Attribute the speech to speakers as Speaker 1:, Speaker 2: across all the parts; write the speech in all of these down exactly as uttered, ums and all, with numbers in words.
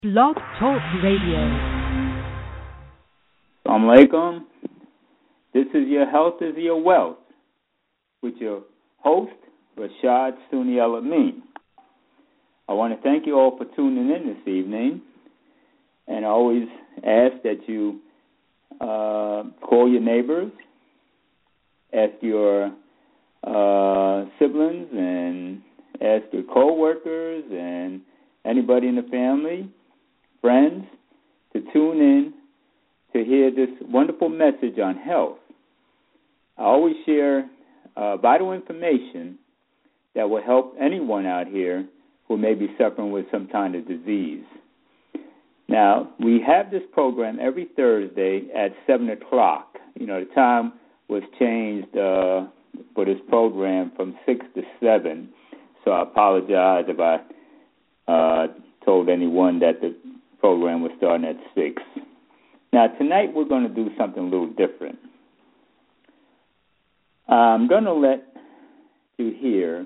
Speaker 1: Blog Talk Radio.
Speaker 2: Assalamu alaikum. This is Your Health is Your Wealth with your host, Rashad Sunni Al-Amin. I want to thank you all for tuning in this evening, and I always ask that you uh, call your neighbors, ask your uh, siblings, and ask your co-workers and anybody in the family, friends, to tune in to hear this wonderful message on health. I always share uh, vital information that will help anyone out here who may be suffering with some kind of disease. Now, we have this program every Thursday at seven o'clock. You know, the time was changed uh, for this program from six to seven, so I apologize if I uh, told anyone that the program was starting at six. Now, tonight we're going to do something a little different. I'm going to let you hear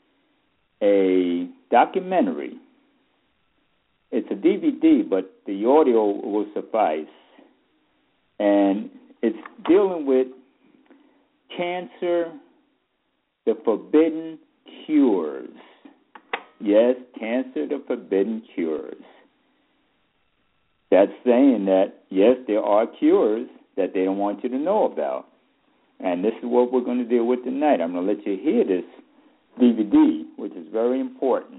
Speaker 2: a documentary. It's a D V D, but the audio will suffice. And it's dealing with cancer, the forbidden cures. Yes, cancer, the forbidden cures. That's saying that, yes, there are cures that they don't want you to know about. And this is what we're going to deal with tonight. I'm going to let you hear this D V D, which is very important.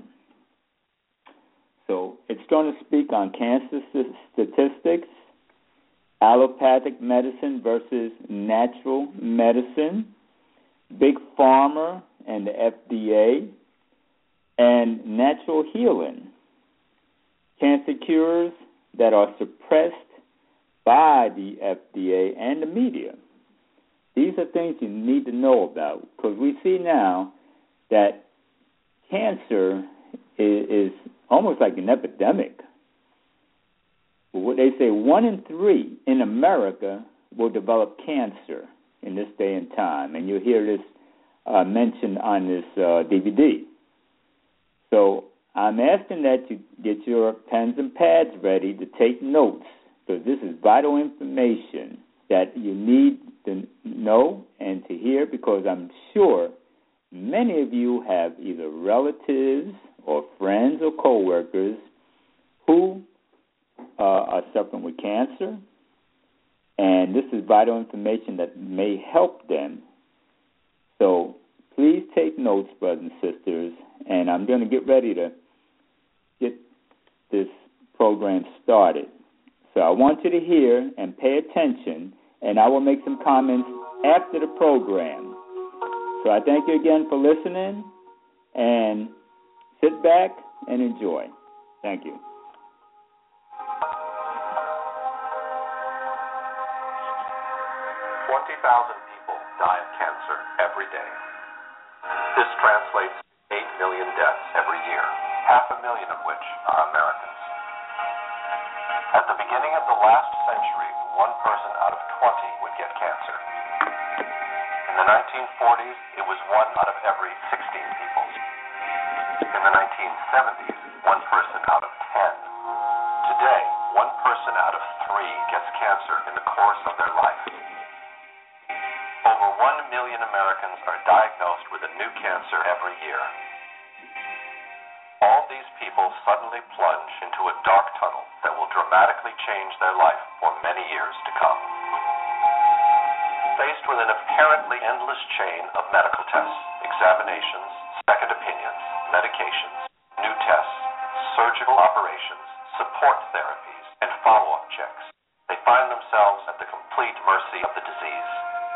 Speaker 2: So it's going to speak on cancer statistics, allopathic medicine versus natural medicine, Big Pharma and the F D A, and natural healing, cancer cures that are suppressed by the F D A and the media. These are things you need to know about, because we see now that cancer is, is almost like an epidemic. What they say, one in three in America will develop cancer in this day and time, and you'll hear this uh, mentioned on this uh, D V D. So I'm asking that you get your pens and pads ready to take notes, because this is vital information that you need to know and to hear, because I'm sure many of you have either relatives or friends or coworkers who uh, are suffering with cancer, and this is vital information that may help them. So please take notes, brothers and sisters, and I'm going to get ready to get this program started. So I want you to hear and pay attention, and I will make some comments after the program. So I thank you again for listening, and sit back and enjoy. Thank you.
Speaker 3: twenty thousand people die of cancer every day. This translates to eight million deaths every year, half a million of which are Americans. At the beginning of the last century, one person out of twenty would get cancer. In the nineteen forties, it was one out of every sixteen people. In the nineteen seventies, one person out of ten. Today, one person out of three gets cancer in the course of their life. Over one million Americans are diagnosed with a new cancer every year. All these people suddenly plunge into a dark tunnel that will dramatically change their life for many years to come. Faced with an apparently endless chain of medical tests, examinations, second opinions, medications, new tests, surgical operations, support therapies, and follow-up checks, they find themselves at the complete mercy of the disease.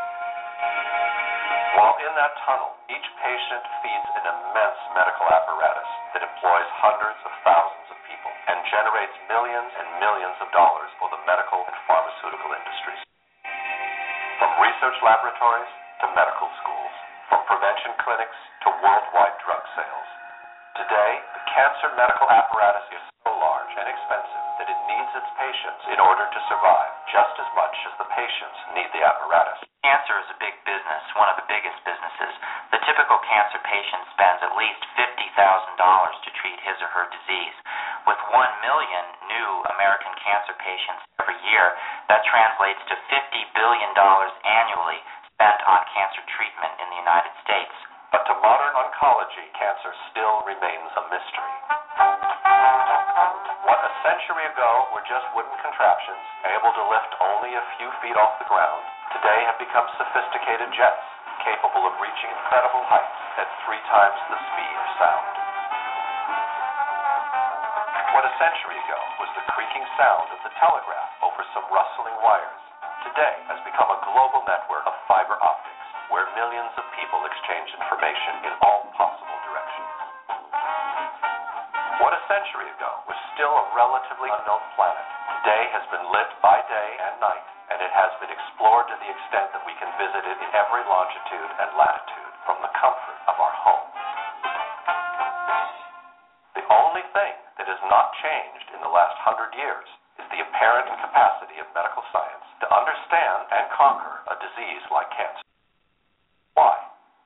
Speaker 3: While in that tunnel, each patient feeds an immense medical apparatus that employs hundreds of thousands of people and generates millions and millions of dollars for the medical and pharmaceutical industries. From research laboratories to medical schools, from prevention clinics to worldwide drug sales. Today, the cancer medical apparatus is so large and expensive that it needs its patients in order to survive just as much as the patients need the apparatus.
Speaker 4: Cancer is a big business, one of the biggest businesses. The typical cancer patient spends at least fifty thousand dollars to treat his or her disease. With one million new American cancer patients every year, that translates to fifty billion dollars annually spent on cancer treatment in the United States.
Speaker 3: But to modern oncology, cancer still remains a mystery. What a century ago were just wooden contraptions, able to lift only a few feet off the ground, today have become sophisticated jets, capable of reaching incredible heights at three times the speed of sound. What a century ago was the creaking sound of the telegraph over some rustling wires, today has become a global network of fiber optics, where millions of people exchange information in all possible directions. What a century ago was still a relatively unknown planet, today has been lit by day and night, and it has been explored to the extent that we can visit it in every longitude and latitude from the comfort of our home. The only thing that has not changed in the last hundred years is the apparent capacity of medical science to understand and conquer a disease like cancer. Why?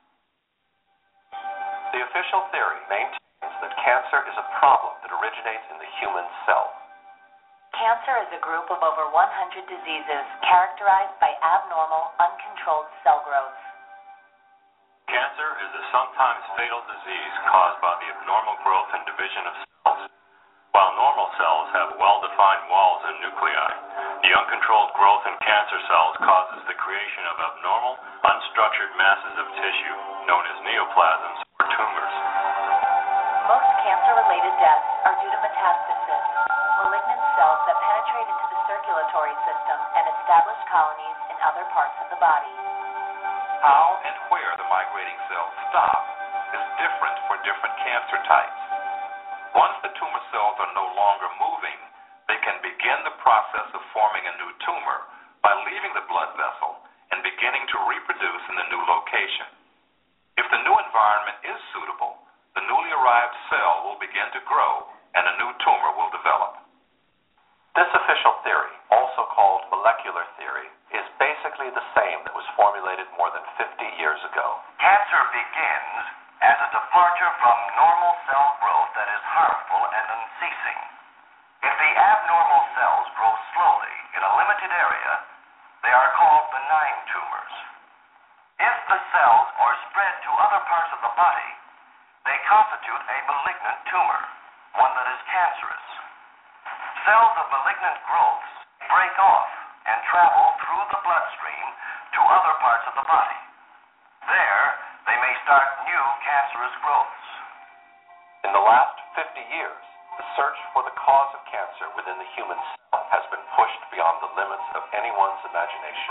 Speaker 3: The official theory maintains that cancer is a problem that originates in the human cell.
Speaker 5: Cancer is a group of over one hundred diseases characterized by abnormal, uncontrolled cell growth.
Speaker 6: Cancer is a sometimes fatal disease caused by the abnormal growth and division of cells. While normal cells have well-defined walls and nuclei, the uncontrolled growth in cancer cells causes the creation of abnormal, unstructured masses of tissue, known as neoplasms or tumors.
Speaker 5: Most cancer-related deaths are due to metastasis, malignant cells that penetrate into the circulatory system and establish colonies in other parts of the body.
Speaker 3: How and where the migrating cells stop is different for different cancer types. Once the tumor cells are no longer moving, they can begin the process of forming a new tumor by leaving the blood vessel and beginning to reproduce in the new location. If the new environment is suitable, the newly arrived cell will begin to grow and a new tumor will develop. This official theory, also called molecular theory, is basically the same that was formulated more than fifty years ago.
Speaker 7: Cancer begins as a departure from normal cell growth that is harmful and unceasing. If the abnormal cells grow slowly in a limited area, they are called benign tumors. If the cells are spread to other parts of the body, they constitute a malignant tumor, one that is cancerous. Cells of malignant growths break off and travel through the bloodstream to other parts of the body. There, they may start new cancerous growths.
Speaker 3: In the last fifty years, the search for the cause of cancer within the human cell has been pushed beyond the limits of anyone's imagination.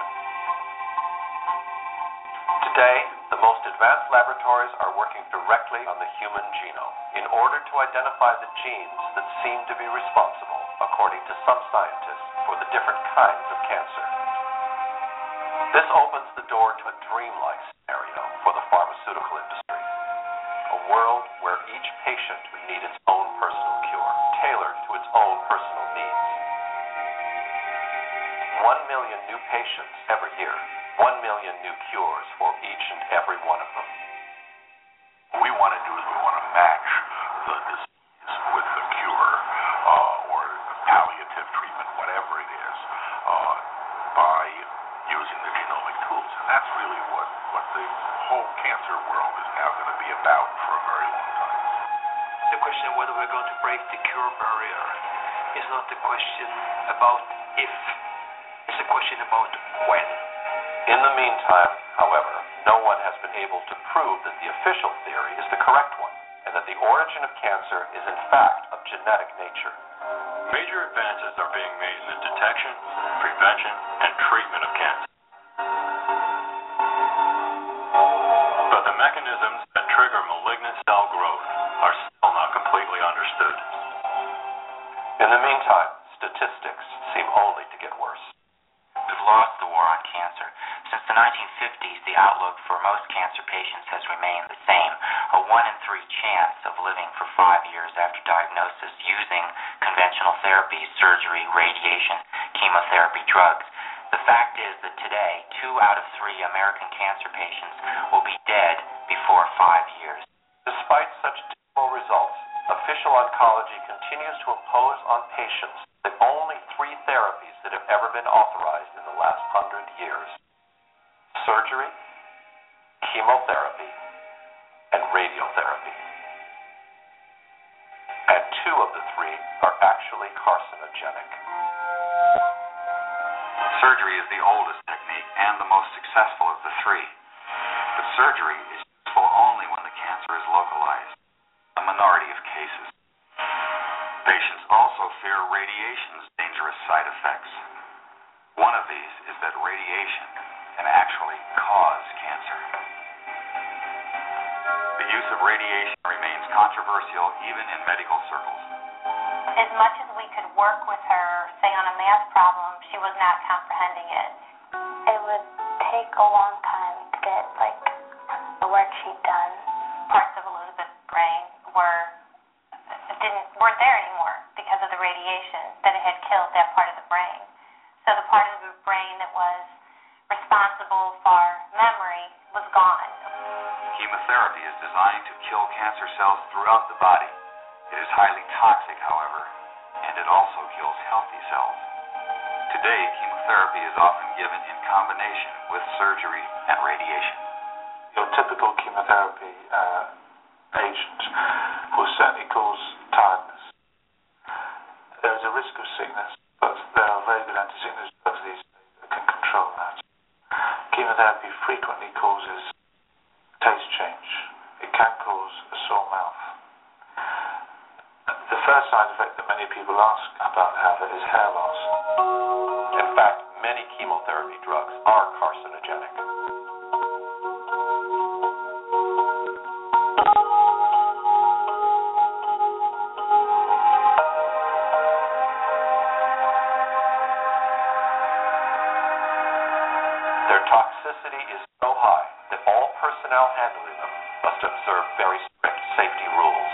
Speaker 3: Today, the most advanced laboratories are working directly on the human genome in order to identify the genes that seem to be responsible, according to some scientists, for the different kinds of cancer. This opens the door to a dreamlike scenario for the pharmaceutical industry, a world where each patient would need its own personal cure, tailored to its own personal needs. One million new patients every year, one million new cures for each and every one of them.
Speaker 8: What we want to do is we want to match the disease with the cure uh, or palliative treatment, whatever it is, uh, by using the genomic tools. And that's really what, what the whole cancer world is now going to be about for a very long time.
Speaker 9: The question of whether we're going to break the cure barrier is not the question about if, it's a question about when.
Speaker 3: In the meantime, however, no one has been able to prove that the official theory is the correct one, and that the origin of cancer is in fact of genetic nature.
Speaker 6: Major advances are being made in the detection, prevention, and treatment of cancer. But the mechanisms that trigger malignant cell growth are still not completely understood.
Speaker 3: In the meantime, statistics seem only to get worse.
Speaker 4: We've lost the war on cancer. Since the nineteen fifties, the outlook for most cancer patients has remained the same, a one in three chance of living for five years after diagnosis using conventional therapies, surgery, radiation, chemotherapy, drugs. The fact is that today, two out of three American cancer patients will be dead before five years.
Speaker 3: Despite such dismal results, official oncology continues to impose on patients the only three therapies that have ever been authorized in the last hundred years: surgery, chemotherapy, and radiotherapy. And two of the three are actually carcinogenic.
Speaker 10: Surgery is the oldest technique and the most successful of the three. But surgery is useful only when the cancer is localized, a minority of cases. Patients also fear radiation's dangerous side effects. One of these is that radiation can actually cause cancer. The use of radiation remains controversial even in medical circles.
Speaker 11: As much as we could work with her, say on a math problem, she was not comprehending it.
Speaker 12: It would take a long time to get, like, the worksheet done.
Speaker 11: Parts of Elizabeth's brain were didn't weren't there anymore because of the radiation, that it had killed that part of the brain. So the part of the brain that was responsible for memory was gone.
Speaker 10: Chemotherapy is designed to kill cancer cells throughout the body. It is highly toxic, however, and it also kills healthy cells. Today, chemotherapy is often given in combination with surgery and radiation.
Speaker 8: Your typical chemotherapy uh, agent will certainly cause tiredness. There is a risk of sickness, but there are very good anti-sickness drugs these days that can control that. Chemotherapy frequently causes taste change. It can cause a sore mouth. The first side effect that many people ask about having is hair loss.
Speaker 3: In fact, many chemotherapy drugs are carcinogenic. Their toxicity is so high that all personnel handling them must observe very strict safety rules.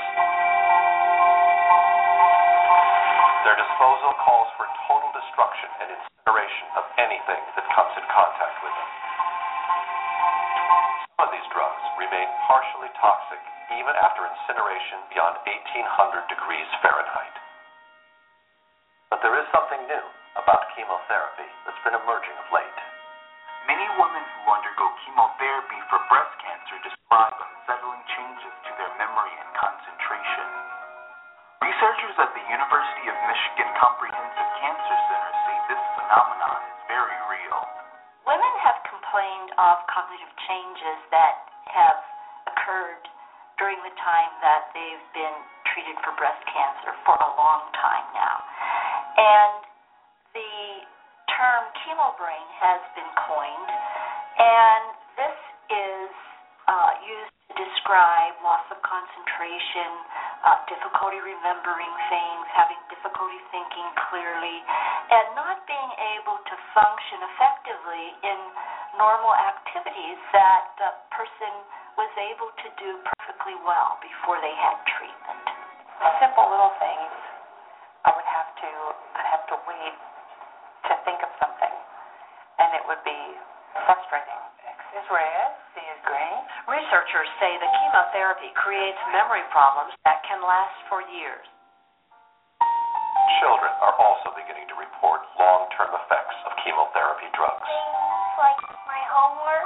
Speaker 3: Their disposal calls for total destruction and incineration of anything that comes in contact with them. Some of these drugs remain partially toxic even after incineration beyond eighteen hundred degrees Fahrenheit. But there is something new about chemotherapy that's been emerging of late.
Speaker 13: Many women who undergo chemotherapy for breast cancer describe unsettling changes to their memory and concentration. Researchers at the University of Michigan Comprehensive Cancer Center say this phenomenon is very real.
Speaker 5: Women have complained of cognitive changes that have occurred during the time that they've been treated for breast cancer for a long time now. And the term chemobrain has been coined, and this is uh, used to describe loss of concentration, uh, difficulty remembering things, having difficulty thinking clearly, and not being able to function effectively in normal activities that the person was able to do perfectly well before they had treatment.
Speaker 14: Simple little things, I would have to, I'd have to wait to think of something, and it would be frustrating. X is red, C is green.
Speaker 5: Researchers say the chemotherapy creates memory problems that can last for years.
Speaker 3: Children are also beginning to report long-term effects of chemotherapy drugs.
Speaker 12: Like my homework,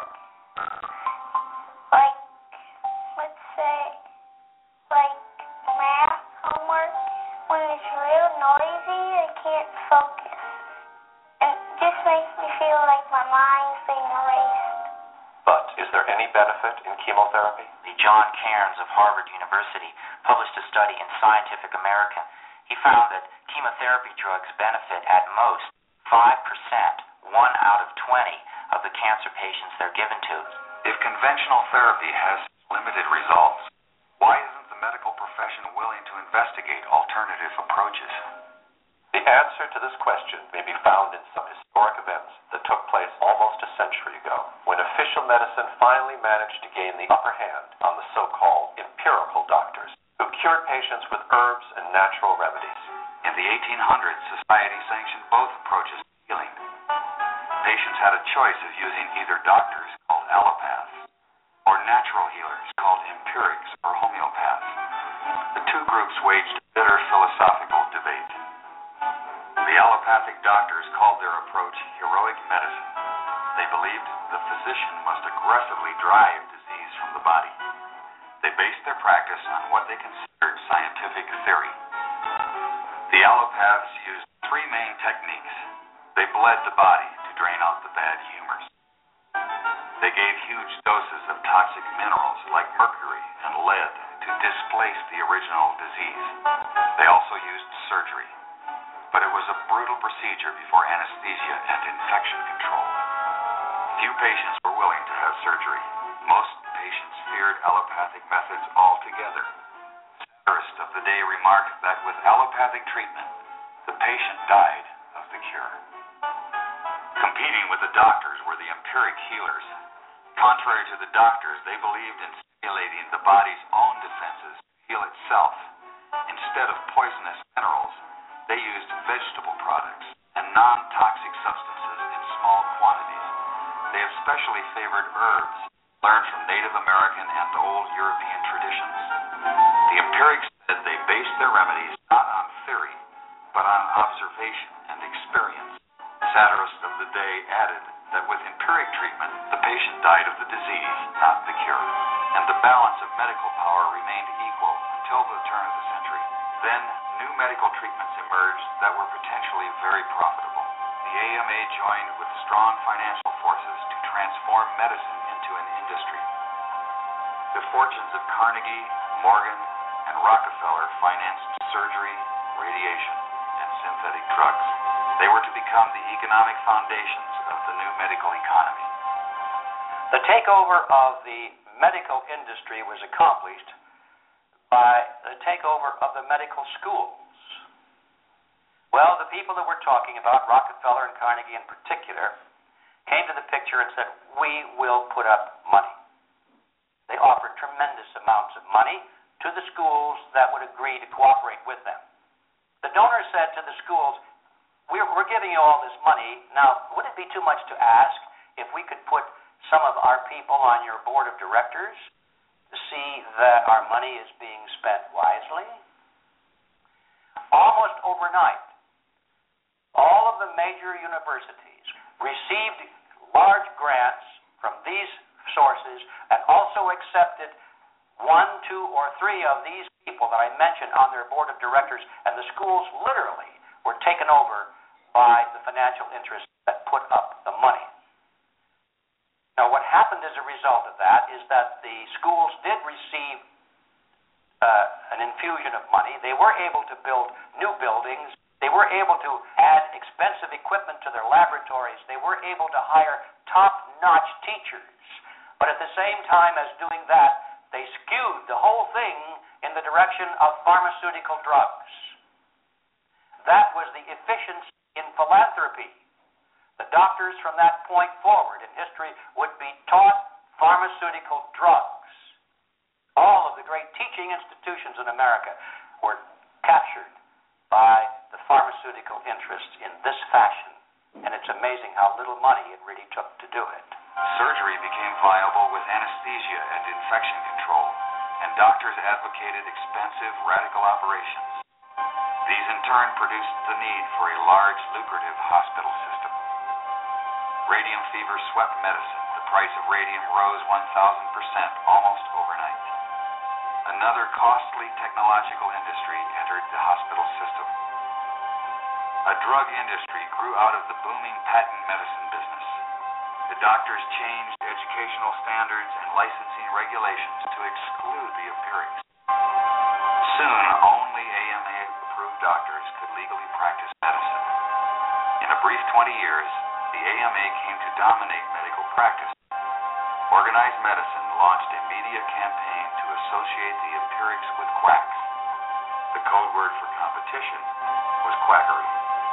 Speaker 12: like, let's say, like math homework, when it's real noisy, I can't focus. It just makes me feel like my mind's being erased.
Speaker 3: But is there any benefit in chemotherapy?
Speaker 4: The John Cairns of Harvard University published a study in Scientific American. He found that chemotherapy drugs benefit at most five percent, one out of twenty of the cancer patients they're given to.
Speaker 10: If conventional therapy has limited results, why isn't the medical profession willing to investigate alternative approaches?
Speaker 3: The answer to this question may be found in some historic events that took place almost a century ago, when official medicine finally managed to gain the upper hand on the so-called empirical doctors, who cured patients with herbs and natural remedies.
Speaker 10: In the eighteen hundreds, society sanctioned both approaches to healing. Patients had a choice of using either doctors, called allopaths, or natural healers, called empirics or homeopaths. The two groups groups waged bitter philosophical debate. The allopathic doctors called their approach heroic medicine. They believed the physician must aggressively drive disease from the body. They based their practice on what they considered scientific theory. The allopaths used three main techniques. They bled the body to drain out the bad humors. They gave huge doses of toxic minerals like mercury and lead to displace the original disease. They also used surgery, but it was a brutal procedure before anesthesia and infection control. Few patients were willing to have surgery. Most patients feared allopathic methods altogether. Satirist of the day remarked that with allopathic treatment, the patient died of the cure. Competing with the doctors were the empiric healers. Contrary to the doctors, they believed in stimulating the body's own defenses to heal itself. Instead of poisonous minerals, they used vegetable products and non-toxic substances in small quantities. They especially favored herbs, learned from Native American and old European traditions. The empirics said they based their remedies not on theory, but on observation and experience. Satirists of the day added that with empiric treatment, the patient died of the disease, not the cure, and the balance of medical power remained equal until the turn of the century. Then, new medical treatments emerged that were potentially very profitable. The A M A joined with strong financial forces to transform medicine into an industry. The fortunes of Carnegie, Morgan, and Rockefeller financed surgery, radiation, and synthetic drugs. They were to become the economic foundations of the new medical economy.
Speaker 15: The takeover of the medical industry was accomplished by the takeover of the medical schools. Well, the people that we're talking about, Rockefeller and Carnegie in particular, came to the picture and said, we will put up money. They offered tremendous amounts of money to the schools that would agree to cooperate with them. The donors said to the schools, we're, we're giving you all this money. Now, would it be too much to ask if we could put some of our people on your board of directors to see that our money is being spent wisely? Almost overnight, all of the major universities received large grants from these sources and also accepted one, two, or three of these people that I mentioned on their board of directors, and the schools literally were taken over by the financial interests that put up the money. Now, what happened as a result of that is that the schools did receive uh, an infusion of money. They were able to build new buildings. They were able to add expensive equipment to their laboratories. They were able to hire top-notch teachers. But at the same time as doing that, they skewed the whole thing in the direction of pharmaceutical drugs. That was the efficiency in philanthropy. The doctors from that point forward in history would be taught pharmaceutical drugs. All of the great teaching institutions in America were captured by the pharmaceutical interests in this fashion. And it's amazing how little money it really took to do it.
Speaker 10: Surgery became viable with anesthesia and infection control, and doctors advocated expensive, radical operations. These in turn produced the need for a large, lucrative hospital system. Radium fever swept medicine. The price of radium rose one thousand percent almost overnight. Another costly technological industry entered the hospital system. A drug industry grew out of the booming patent medicine business. The doctors changed educational standards and licensing regulations to exclude the empirics. Soon, only A M A-approved doctors could legally practice medicine. In a brief twenty years, the A M A came to dominate medical practice. Organized Medicine launched a media campaign to associate the empirics with quacks. The code word for competition was quackery.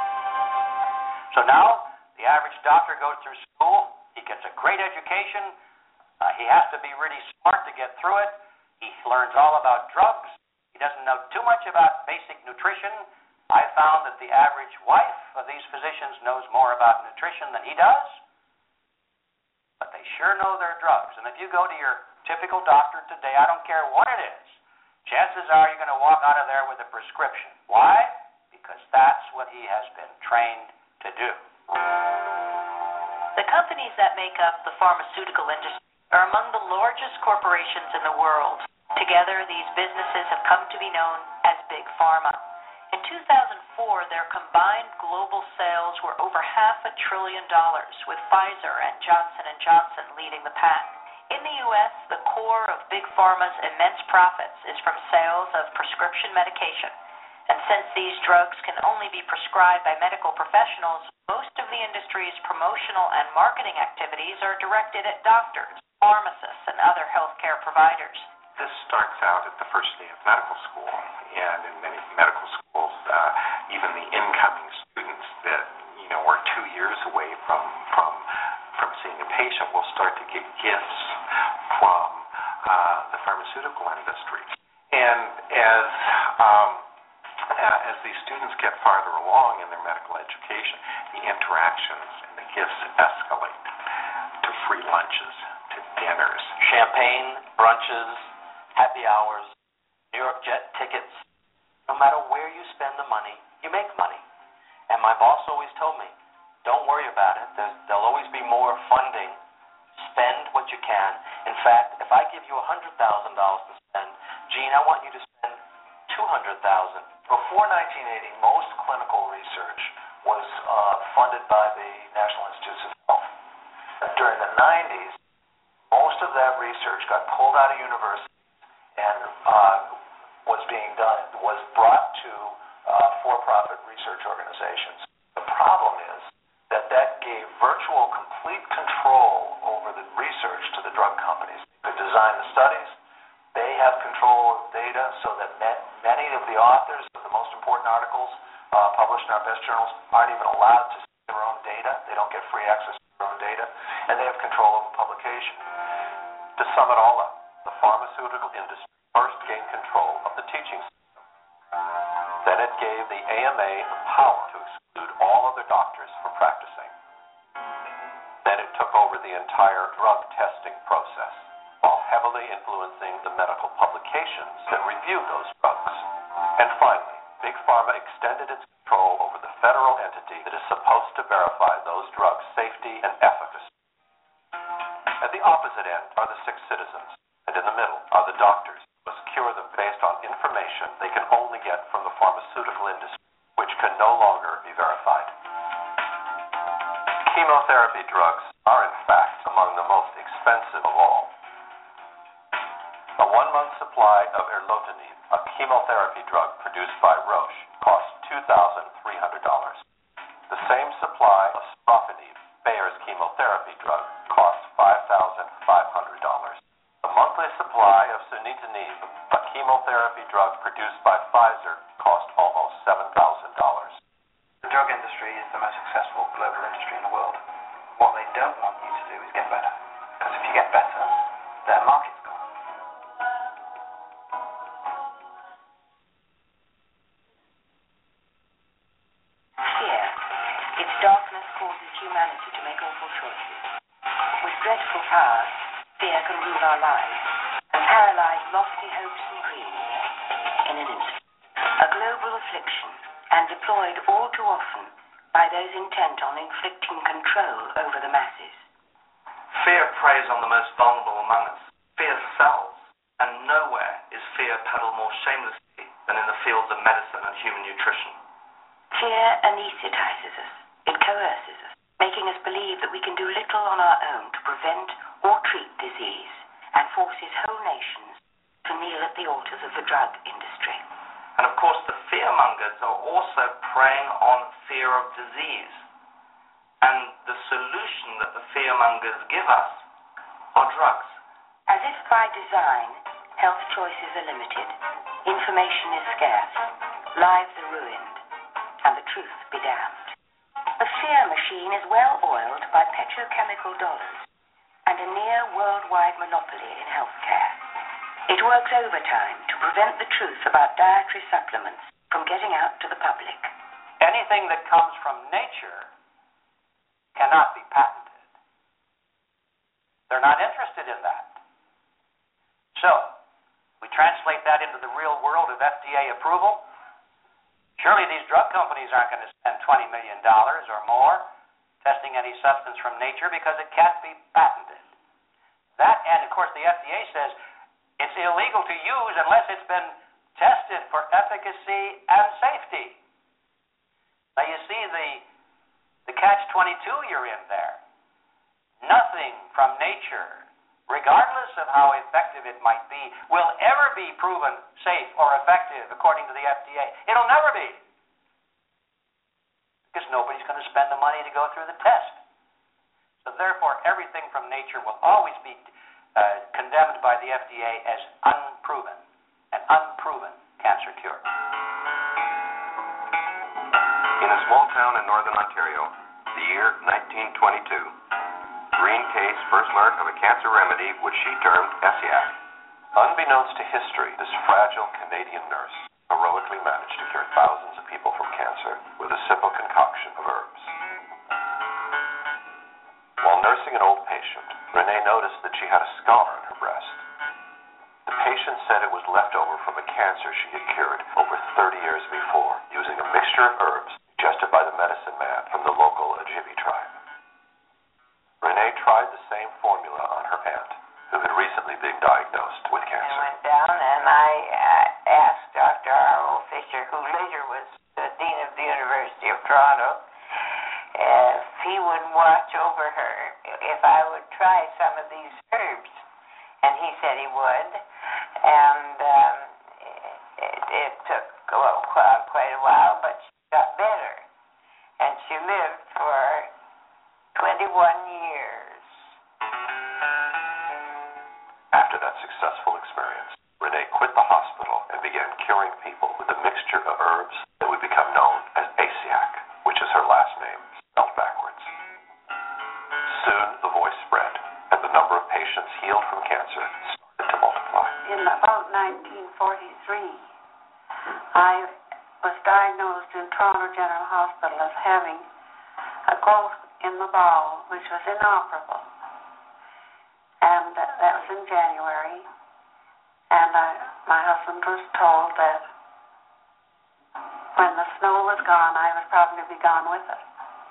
Speaker 15: So now, the average doctor goes through school. He gets a great education. Uh, he has to be really smart to get through it. He learns all about drugs. He doesn't know too much about basic nutrition. I found that the average wife of these physicians knows more about nutrition than he does. But they sure know their drugs. And if you go to your typical doctor today, I don't care what it is, chances are you're going to walk out of there with a prescription. Why? Because that's what he has been trained to do.
Speaker 16: The companies that make up the pharmaceutical industry are among the largest corporations in the world. Together, these businesses have come to be known as Big Pharma. In two thousand four, their combined global sales were over half a trillion dollars, with Pfizer and Johnson and Johnson leading the pack. In the U S, the core of Big Pharma's immense profits is from sales of prescription medication. And since these drugs can only be prescribed by medical professionals, most of the industry's promotional and marketing activities are directed at doctors, pharmacists, and other healthcare providers.
Speaker 8: This starts out at the first day of medical school, and in many medical schools, uh, even the incoming students that, you know, are two years away from from from seeing a patient will start to get gifts from uh, the pharmaceutical industry. And as um, uh, as these students get farther along in their medical education, the interactions and the gifts escalate to free lunches, to dinners,
Speaker 15: champagne, brunches, happy hours, New York jet tickets. No matter where you spend the money, you make money. And my boss always told me, don't worry about it. There's, there'll always be more funding. Spend what you can. In fact, if I give you one hundred thousand dollars to spend, Gene, I want you to spend two hundred thousand dollars.
Speaker 17: Before nineteen eighty, most clinical research was uh, funded by the National Institutes of Health. During the nineties, most of that research got pulled out of universities and uh, was being done, was brought to uh, for-profit research organizations. The problem is that that gave virtual complete control over the research to the drug companies. They could design the studies. They have control of data so that many of the authors of the most important articles uh, published in our best journals aren't even allowed to see their own data. They don't get free access to their own data, and they have control over publication.
Speaker 8: To sum it all up, the pharmaceutical industry first gained control of the teaching system. Then it gave the A M A the power to exclude all other doctors from practicing. Then it took over the entire drug testing process, while heavily influencing the medical publications that review those drugs. And finally, Big Pharma extended its control over the federal entity that is supposed to verify those drugs' safety and efficacy. At the opposite end are the sick citizens, and in the middle are the doctors who must cure them based on information they can only get from the pharmaceutical industry, which can no longer be verified. Chemotherapy drugs are, in fact, among the most expensive of all. A one-month supply of erlotinib, a chemotherapy drug produced by Roche, costs two thousand three hundred dollars. The same supply of sorafenib, Bayer's chemotherapy drug, costs five thousand five hundred dollars. The monthly supply of sunitinib, a chemotherapy drug produced by Pfizer, cost almost seven thousand dollars.
Speaker 9: The drug industry is the most successful global industry in the world. What they don't want you to do is get better. Because if you get better, their market's gone.
Speaker 16: Fear. Its darkness causes humanity to make awful choices. With dreadful power, fear can rule our lives and paralyze lofty hopes and dreams in an instant. A global affliction, and deployed all too often by those intent on inflicting control over the masses.
Speaker 9: Fear preys on the most vulnerable among us. Fear sells, and nowhere is fear peddled more shamelessly than in the fields of medicine and human nutrition.
Speaker 16: Fear anesthetizes us. It coerces us, making us believe that we can do little on our own to prevent or treat disease, and forces whole nations to kneel at the altars of the drug industry.
Speaker 9: And of course, the fearmongers are also preying on fear of disease. And the solution that the fearmongers give us are drugs.
Speaker 16: As if by design, health choices are limited, information is scarce, lives are ruined, and the truth be damned. The fear machine is well oiled by petrochemical dollars and a near worldwide monopoly in healthcare. It works overtime to prevent the truth about dietary supplements from getting out to the public.
Speaker 15: Anything that comes from nature cannot be patented. They're not interested in that. So, We translate that into the real world of F D A approval. Surely these drug companies aren't going to spend twenty million dollars or more testing any substance from nature because it can't be patented. That, and of course the F D A says it's illegal to use unless it's been tested for efficacy and safety. Now you see the, the catch twenty-two you're in there. Nothing from nature, regardless of how effective it might be, will ever be proven safe or effective according to the F D A. It'll never be. Because nobody's going to spend the money to go through the test. So therefore, everything from nature will always be uh, condemned by the F D A as unproven, an unproven cancer cure.
Speaker 3: In a small town in northern Ontario, the year nineteen twenty-two, Green Case first learned of a cancer remedy which she termed Essiac. Unbeknownst to history, this fragile Canadian nurse heroically managed to cure thousands of people from cancer with a simple concoction of herbs. While nursing an old patient, Renee noticed that she had a scar on her breast. The patient said it was left over from a cancer she had cured over thirty years before, using a mixture of herbs suggested by the medicine man from the local Ojibwe tribe. Renee tried the same formula on her aunt, who had recently been diagnosed with cancer.
Speaker 18: I went down and I uh, asked Doctor R O Fisher, who later was the Dean of the University of Toronto, if he would watch over her, if I would try some of these herbs. And he said he would. And um, it, it took well, quite a while, but she got better. And she lived for twenty-one years.
Speaker 3: After that successful experience, Renee quit the hospital and began curing people with a mixture of herbs that would become known as Essiac, which is her last name, spelled backwards. Soon the voice spread, and the number of patients healed from cancer started to multiply.
Speaker 19: In about nineteen forty-three, I was diagnosed in Toronto General Hospital as having a growth in the bowel, which was inoperable. And uh, that was in January. And I, my husband was told that when the snow was gone, I would probably be gone with it.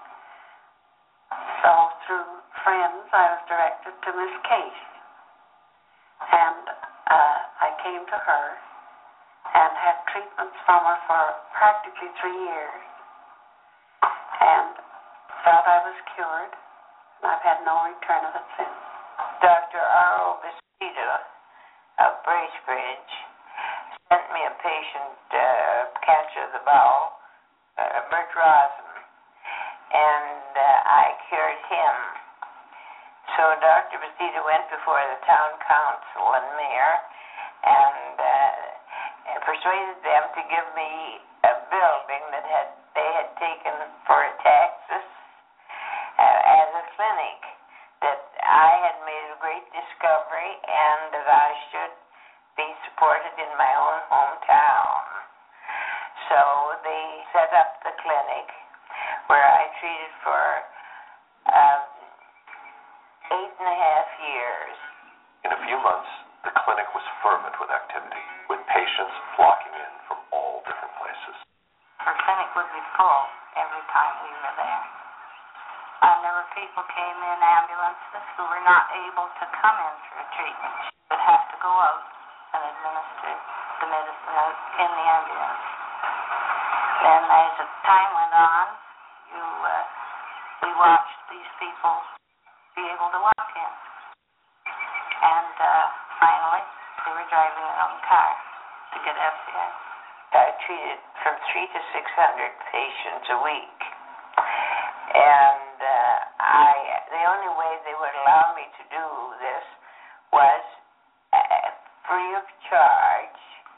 Speaker 19: So through friends, I was directed to Miss Case. And uh, I came to her and had treatments from her for practically three years. And thought I was cured, and I've had no return of it since.
Speaker 18: Doctor R O Bastida of Bracebridge sent me a patient, uh, cancer of the bowel, uh, Bert Rosen, and uh, I cured him. So Doctor Bastida went before the town council and mayor and uh, persuaded them to give me a building that had they had taken for taxes uh, as a clinic, that I had made a great discovery and that I should be supported in my own hometown. So they set up the clinic where I treated for um, eight and a half years.
Speaker 3: In a few months, the clinic was fervent with activity, with patients flocking in from all different places.
Speaker 5: Her clinic would be full every time we were there. And there were people came in ambulances who were not able to come in for a treatment. She would have to go out and administer the medicine out in the ambulance. Then as the time went on, you uh, we watched these people be able to walk in. And uh, finally, they were driving their own car to get F D A.
Speaker 18: I treated from three to six hundred patients a week. And uh, I, the only way they would allow me to do this was uh, free of charge,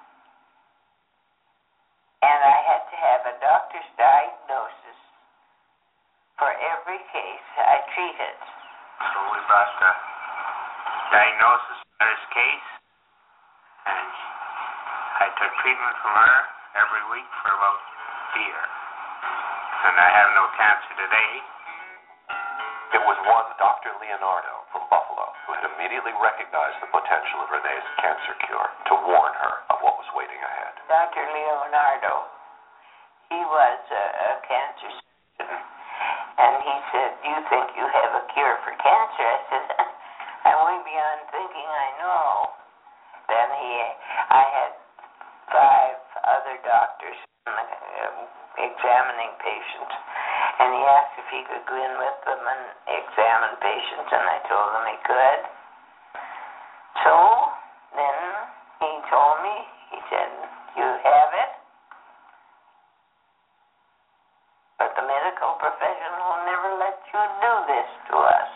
Speaker 18: and I had to have a doctor's diagnosis for every case I treated.
Speaker 20: So we got the diagnosis of this case, and I took treatment from her every week for about a year. And I have no cancer today.
Speaker 3: It was one Doctor Leonardo from Buffalo who had immediately recognized the potential of Renee's cancer cure to warn her of what was waiting ahead.
Speaker 18: Doctor Leonardo, he was a, a cancer surgeon, and he said, "Do you think you have a cure for cancer?" I said, "I'm way beyond thinking I know." Then he, I had five other doctors um, examining patients, and he asked if he could go in with them and examine patients, and I told him he could. So then he told me, he said, "You have it, but the medical profession will never let you do this to us."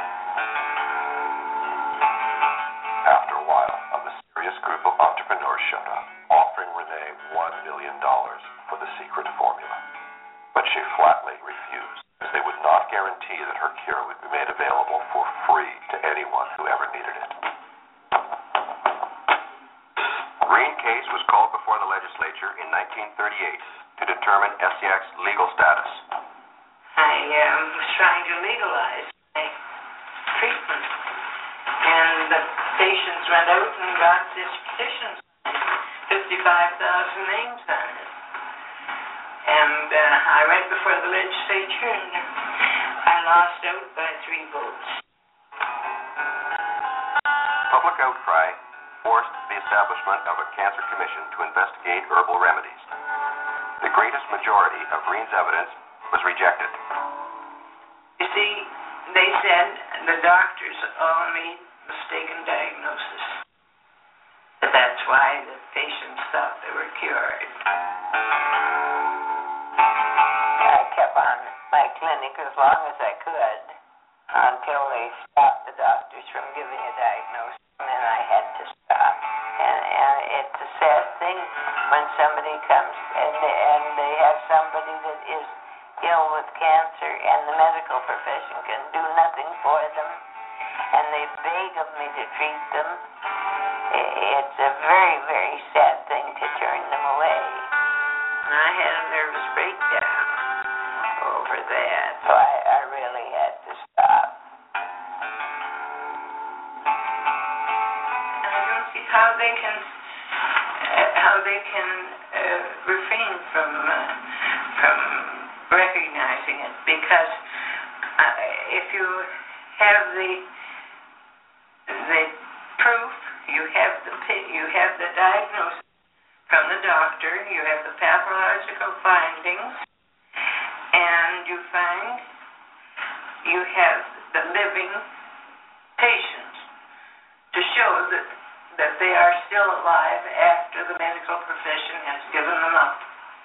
Speaker 3: After a while, a mysterious group of entrepreneurs showed up, offering Renee one million dollars for the secret formula. But she flatly refused, as they would not guarantee that her cure would be made available for free to anyone who ever needed it.
Speaker 10: Green case was called before the legislature in nineteen thirty-eight to determine ESSIAC's legal status.
Speaker 21: I um, was trying to legalize my treatment, and the patients went out and got this petition signed, fifty-five thousand names on it. And uh, I went before the legislature, and I lost out by three votes.
Speaker 10: Public outcry forced the establishment of a cancer commission to investigate herbal remedies. The greatest majority of Green's evidence was rejected.
Speaker 21: You see, they said the doctors all made mistaken diagnosis. But that's why the patients thought they were cured.
Speaker 18: I kept on my clinic as long as I could until they stopped the doctors from giving a diagnosis, and then I had to stop. And, and it's a sad thing when somebody comes and they, and they have somebody that is ill with cancer and the medical profession can do nothing for them, and they beg of me to treat them. It's a very, very sad thing to turn them away.
Speaker 21: And I had a nervous breakdown over that.
Speaker 18: So I, I really had to stop.
Speaker 21: I don't see how they can uh, how they can uh, refrain from uh, from recognizing it, because uh, if you have the the proof, you have the you have the diagnosis from the doctor, you have the pathological findings, and you find you have the living patients to show that that they are still alive after the medical profession has given them up.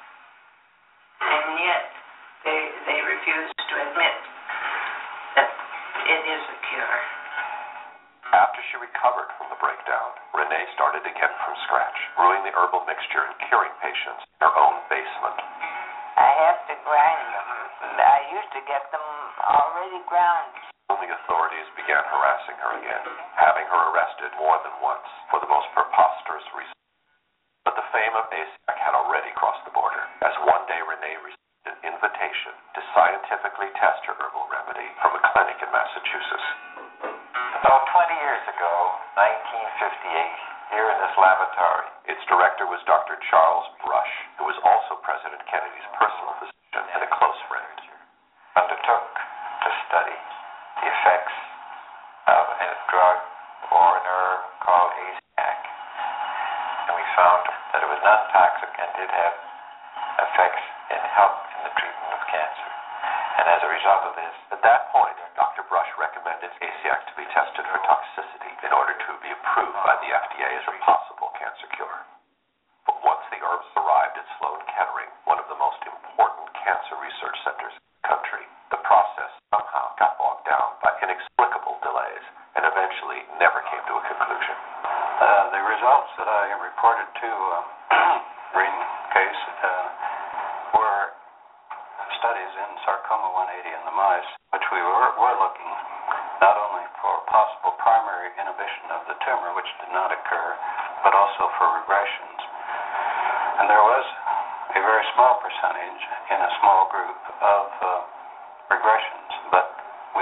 Speaker 21: And yet they they refuse to admit that it is a cure.
Speaker 3: After she recovered from the breakdown, Renee started again from scratch, brewing the herbal mixture and curing patients in her own basement.
Speaker 18: I have to grind them. I used to get them already ground.
Speaker 3: The authorities began harassing her again, having her arrested more than once for the most preposterous reasons. But the fame of ASIAC had already crossed the border, as one day Renee received an invitation to scientifically test her herbal remedy from a clinic in Massachusetts.
Speaker 10: About twenty years ago, nineteen fifty-eight, here in this laboratory,
Speaker 3: its director was Doctor Charles Brush, who was also President Kennedy's personal physician and a close friend.
Speaker 10: Undertook to study the effects of a drug or an herb called ASIAC. And we found that it was non-toxic and did have effects in help in the treatment of cancer. And as a result of this,
Speaker 3: at that point, Doctor Brush recommended ASIAC to be tested for toxicity in order to be approved by the F D A as a possible cancer cure. But once the herbs arrived at Sloan Kettering, one of the most important cancer research centers in the country, the process somehow got bogged down by inexplicable delays and eventually never came to a conclusion.
Speaker 10: Uh, the results that I reported to um, Green case uh, were studies in sarcoma one eighty in the mice, which we were, were looking not only for possible primary inhibition of the tumor, which did not occur, but also for regressions. And there was a very small percentage in a small group of uh, regressions, but we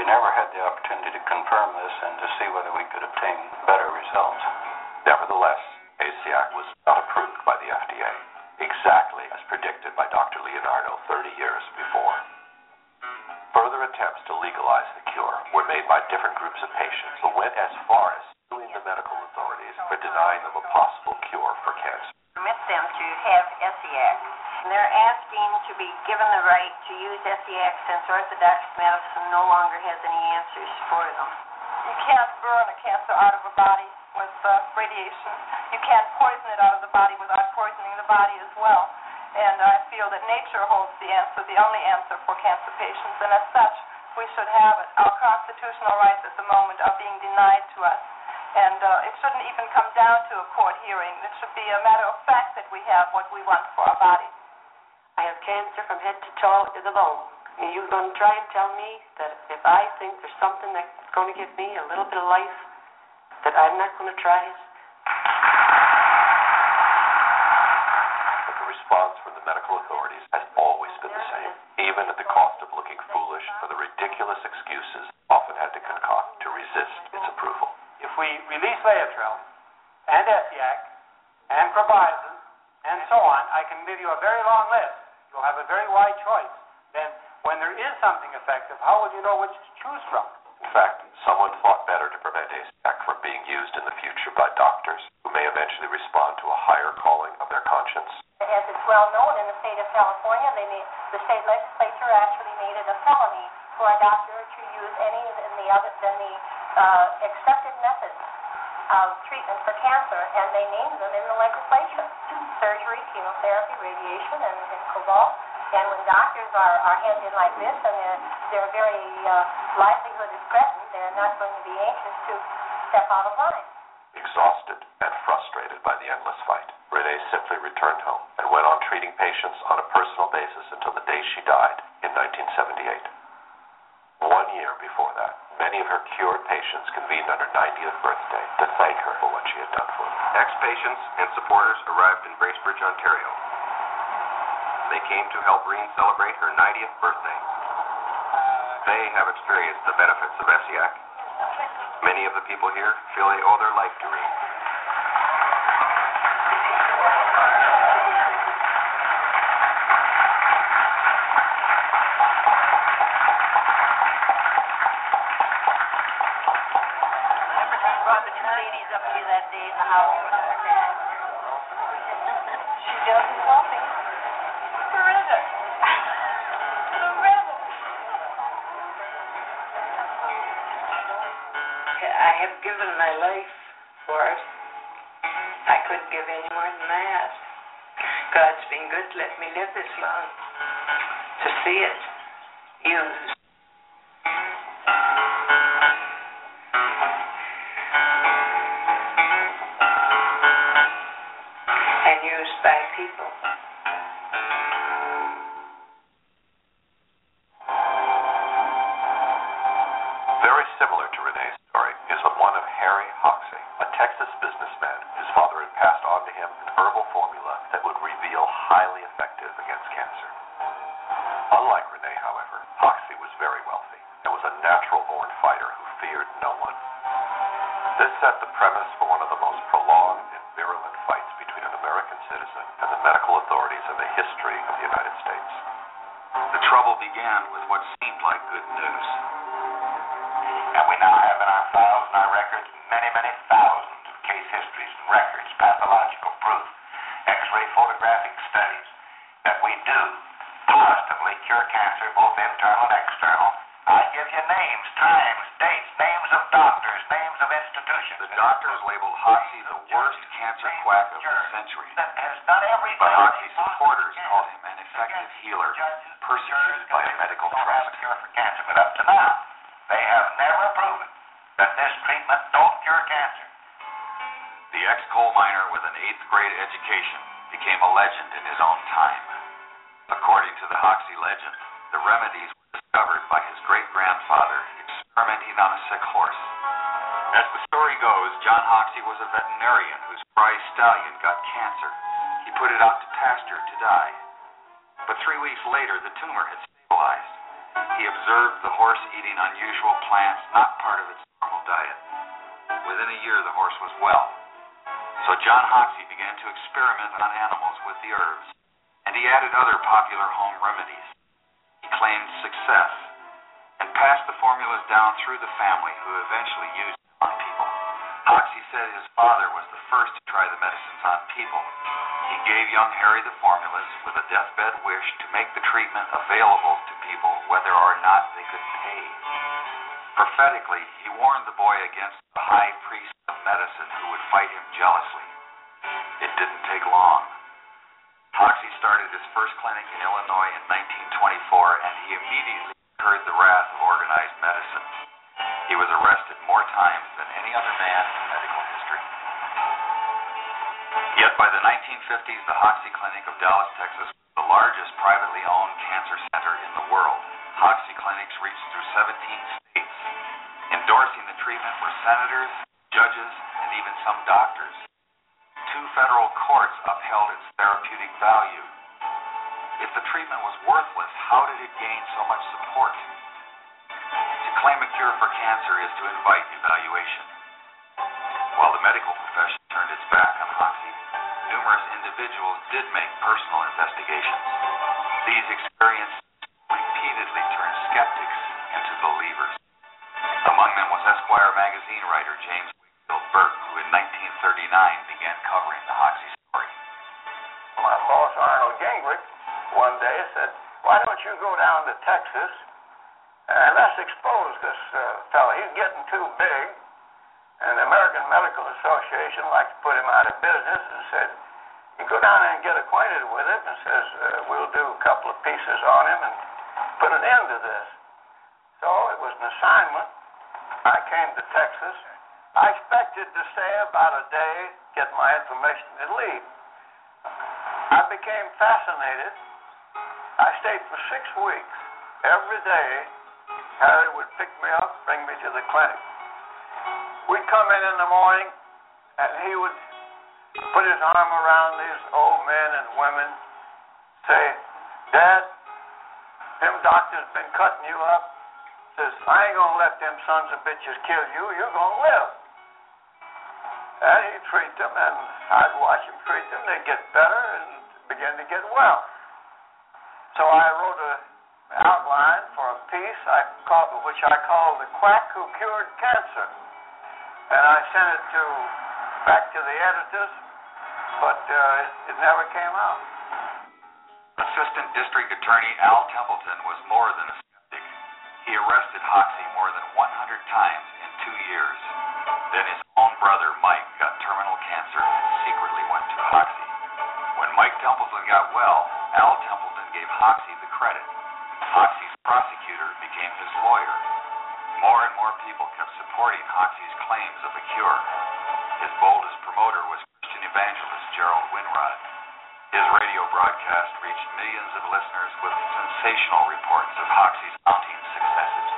Speaker 3: never had the opportunity to confirm this and to see whether we could obtain better results.
Speaker 7: Nevertheless, ASIAC was not approved by the F D A, exactly as predicted by Doctor Leonardo thirty years before. Further attempts to legalize the cure were made by different groups of patients who went as far as suing the medical authorities for denying them a possible cure for cancer.
Speaker 5: Permit them to have ASIAC. And they're asking to be given the right to use ASIAC since orthodox medicine no longer has any answers for them.
Speaker 1: You can't burn a cancer out of a body with uh, radiation. You can't poison it out of the body without poisoning the body as well. And I feel that nature holds the answer, the only answer for cancer patients. And as such, we should have it. Our constitutional rights at the moment are being denied to us. And uh, it shouldn't even come down to a court hearing. It should be a matter of fact that we have what we want for our body.
Speaker 19: I have cancer from head to toe to the bone. Are you going to try and tell me that if I think there's something that's going to give me a little bit of life, that I'm not going to try it?
Speaker 7: But the response from the medical authorities has always been the same, even at the cost of looking foolish for the ridiculous excuses often had to concoct to resist its approval.
Speaker 15: If we release Laetrile and ASIAC and Carbizin and so on, I can give you a very long list. You'll have a very wide choice. Then, when there is something effective, how will you know which to choose from?
Speaker 7: In fact, someone thought better to prevent ASIAC from being used in the future by doctors who may eventually respond to a higher calling of their conscience.
Speaker 5: As it's well known in the state of California, they made, the state legislature actually made it a felony for a doctor to use any than the other than the uh, accepted methods of treatment for cancer, and they named them in the legislature: surgery, chemotherapy, radiation, and, and cobalt. And when doctors are, are hemmed in like this, and their, their very uh, livelihood is threatened, they're not going to be anxious to step out of line.
Speaker 7: Exhausted and frustrated by the endless fight, Renee simply returned home and went on treating patients on a personal basis until the day she died in nineteen seventy-eight. One year before that, many of her cured patients convened on her ninetieth birthday to thank her for what she had done for them.
Speaker 3: Ex-patients and supporters arrived in Bracebridge, Ontario. They came to help Reen celebrate her ninetieth birthday. They have experienced the benefits of ASIAC. Many of the people here feel they owe their life to Reen.
Speaker 5: Brought the two ladies up to you that day in the house. She does nothing.
Speaker 1: Where is it?
Speaker 21: I have given my life for it. I couldn't give any more than that. God's been good to let me live this long to see it used. And used by people.
Speaker 7: Very similar to Renee's story is the one of Harry Hoxsey, a Texas businessman whose father had passed on to him an herbal formula that would reveal highly effective against cancer. Unlike Renee, however, Hoxsey was very wealthy and was a natural-born fighter who feared no one. This set the premise for one of the most prolonged and virulent fights between an American citizen and the medical authorities in the history of the United States.
Speaker 10: The trouble began with what seemed like good news.
Speaker 22: And we now have in our files and our records many, many thousands of case histories and records, pathological proof, X-ray photographic studies that we do positively cure cancer, both internal and external. I give you names, times, dates, names of doctors, names of institutions.
Speaker 10: The doctors labeled Hoxsey the worst cancer quack of the century.
Speaker 22: That has done everything.
Speaker 10: But Hoxsey's supporters called him an effective healer, persecuted by a medical trafficker.
Speaker 22: Cure for cancer, but up to now, they have never proven that this treatment don't cure cancer.
Speaker 10: The ex-coal miner with an eighth grade education became a legend in his own time. According to the Hoxsey legend, the remedies were discovered by his great-grandfather experimenting on a sick horse. As the story goes, John Hoxsey was a veterinarian whose prize stallion got cancer. He put it out to pasture to die. But three weeks later, the tumor had stabilized. he observed the horse eating unusual plants not part of its normal diet. Within a year, the horse was well. So John Hoxsey began to experiment on animals with the herbs, and he added other popular home remedies. He claimed success and passed the formulas down through the family, who eventually used them on people. Hoxsey said his father was the first to try the medicines on people. He gave young Harry the formulas with a deathbed wish to make the treatment available to people whether or not they could pay. Prophetically, he warned the boy against the high priest of medicine who would fight him jealously. It didn't take long. Hoxsey started his first clinic in Illinois in nineteen twenty-four, and he immediately incurred the wrath of organized medicine. He was arrested more times than any other man in medical history. Yet by the nineteen fifties, the Hoxsey Clinic of Dallas, Texas, was the largest privately owned cancer center in the world. Hoxsey clinics reached through seventeen states. Endorsing the treatment were senators, judges, and even some doctors. Two federal courts upheld its therapeutic value. If the treatment was worthless, how did it gain so much support? To claim a cure for cancer is to invite evaluation. While the medical profession turned its back on Hoxsey, numerous individuals did make personal investigations. These experiences repeatedly turned skeptics into believers. Among them was Esquire magazine writer James Wakefield Burke, who in nineteen thirty-nine began covering the Hoxsey story.
Speaker 2: My boss, Arnold Gingrich, one day said, "Why don't you go down to Texas and let's expose this uh, fellow? He's getting too big." And the American Medical Association liked to put him out of business and said, "You go down there and get acquainted with him," and says, uh, "we'll do a couple of pieces on him and put an end to this." So it was an assignment. I came to Texas. I expected to stay about a day, get my information, and leave. I became fascinated. I stayed for six weeks. Every day, Harry would pick me up, bring me to the clinic. We'd come in in the morning, and he would put his arm around these old men and women, say, "Dad, them doctors been cutting you up." Says, "I ain't going to let them sons of bitches kill you. You're going to live." And he'd treat them, and I'd watch him treat them. They'd get better and begin to get well. So I wrote an outline for a piece I called, which I called "The Quack Who Cured Cancer." And I sent it to back to the editors, but uh, it, it never came out.
Speaker 10: Assistant District Attorney Al Templeton was more than a skeptic. He arrested Hoxsey more than one hundred times in two years. Then his own brother Mike got terminal cancer and secretly went to Hoxsey. When Mike Templeton got well, Al Templeton gave Hoxsey the credit. Hoxsey's prosecutor became his lawyer. More and more people kept supporting Hoxsey's claims of a cure. His boldest promoter was Christian evangelist Gerald Winrod. His radio broadcast reached millions of listeners with sensational reports of Hoxsey's mounting successes.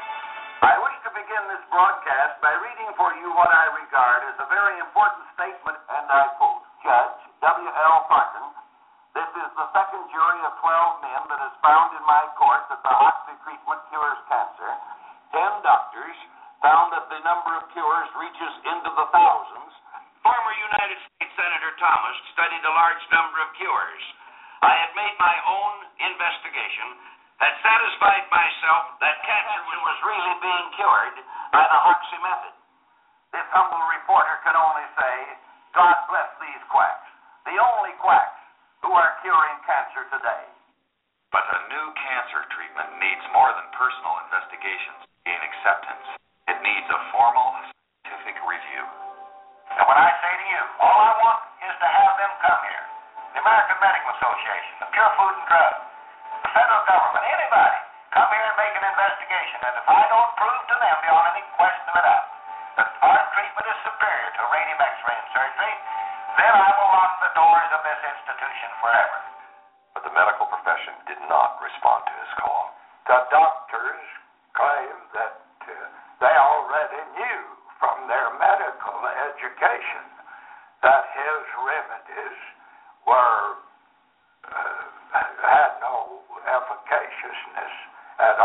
Speaker 2: I wish to begin this broadcast by reading for you what I regard as a very important statement, and I quote, Judge W L Parkin, "This is the second jury of twelve men that has found in my court that the Hoxsey treatment cures cancer. Ten doctors found that the number of cures reaches into the thousands.
Speaker 6: Former United States Senator Thomas studied a large number of cures. I had made my own investigation, had satisfied myself that cancer was really being cured by the Hoxsey method."
Speaker 2: This humble reporter can only say, God bless these quacks, the only quacks who are curing cancer today.
Speaker 10: But a new cancer treatment needs more than personal investigations to gain acceptance. It needs a formal scientific review.
Speaker 22: And when I say to you, all I want is to have them come here. The American Medical Association, the Pure Food and Drug, the federal government, anybody, come here and make an investigation. And if I don't prove to them beyond any question of a doubt that our treatment is superior to radium X-ray and surgery, then I will lock the doors of this institution forever.
Speaker 3: But the medical profession did not respond to his call.
Speaker 2: The doctors claim that uh, they already knew from their medical education that his remedies were uh, had no efficaciousness at all.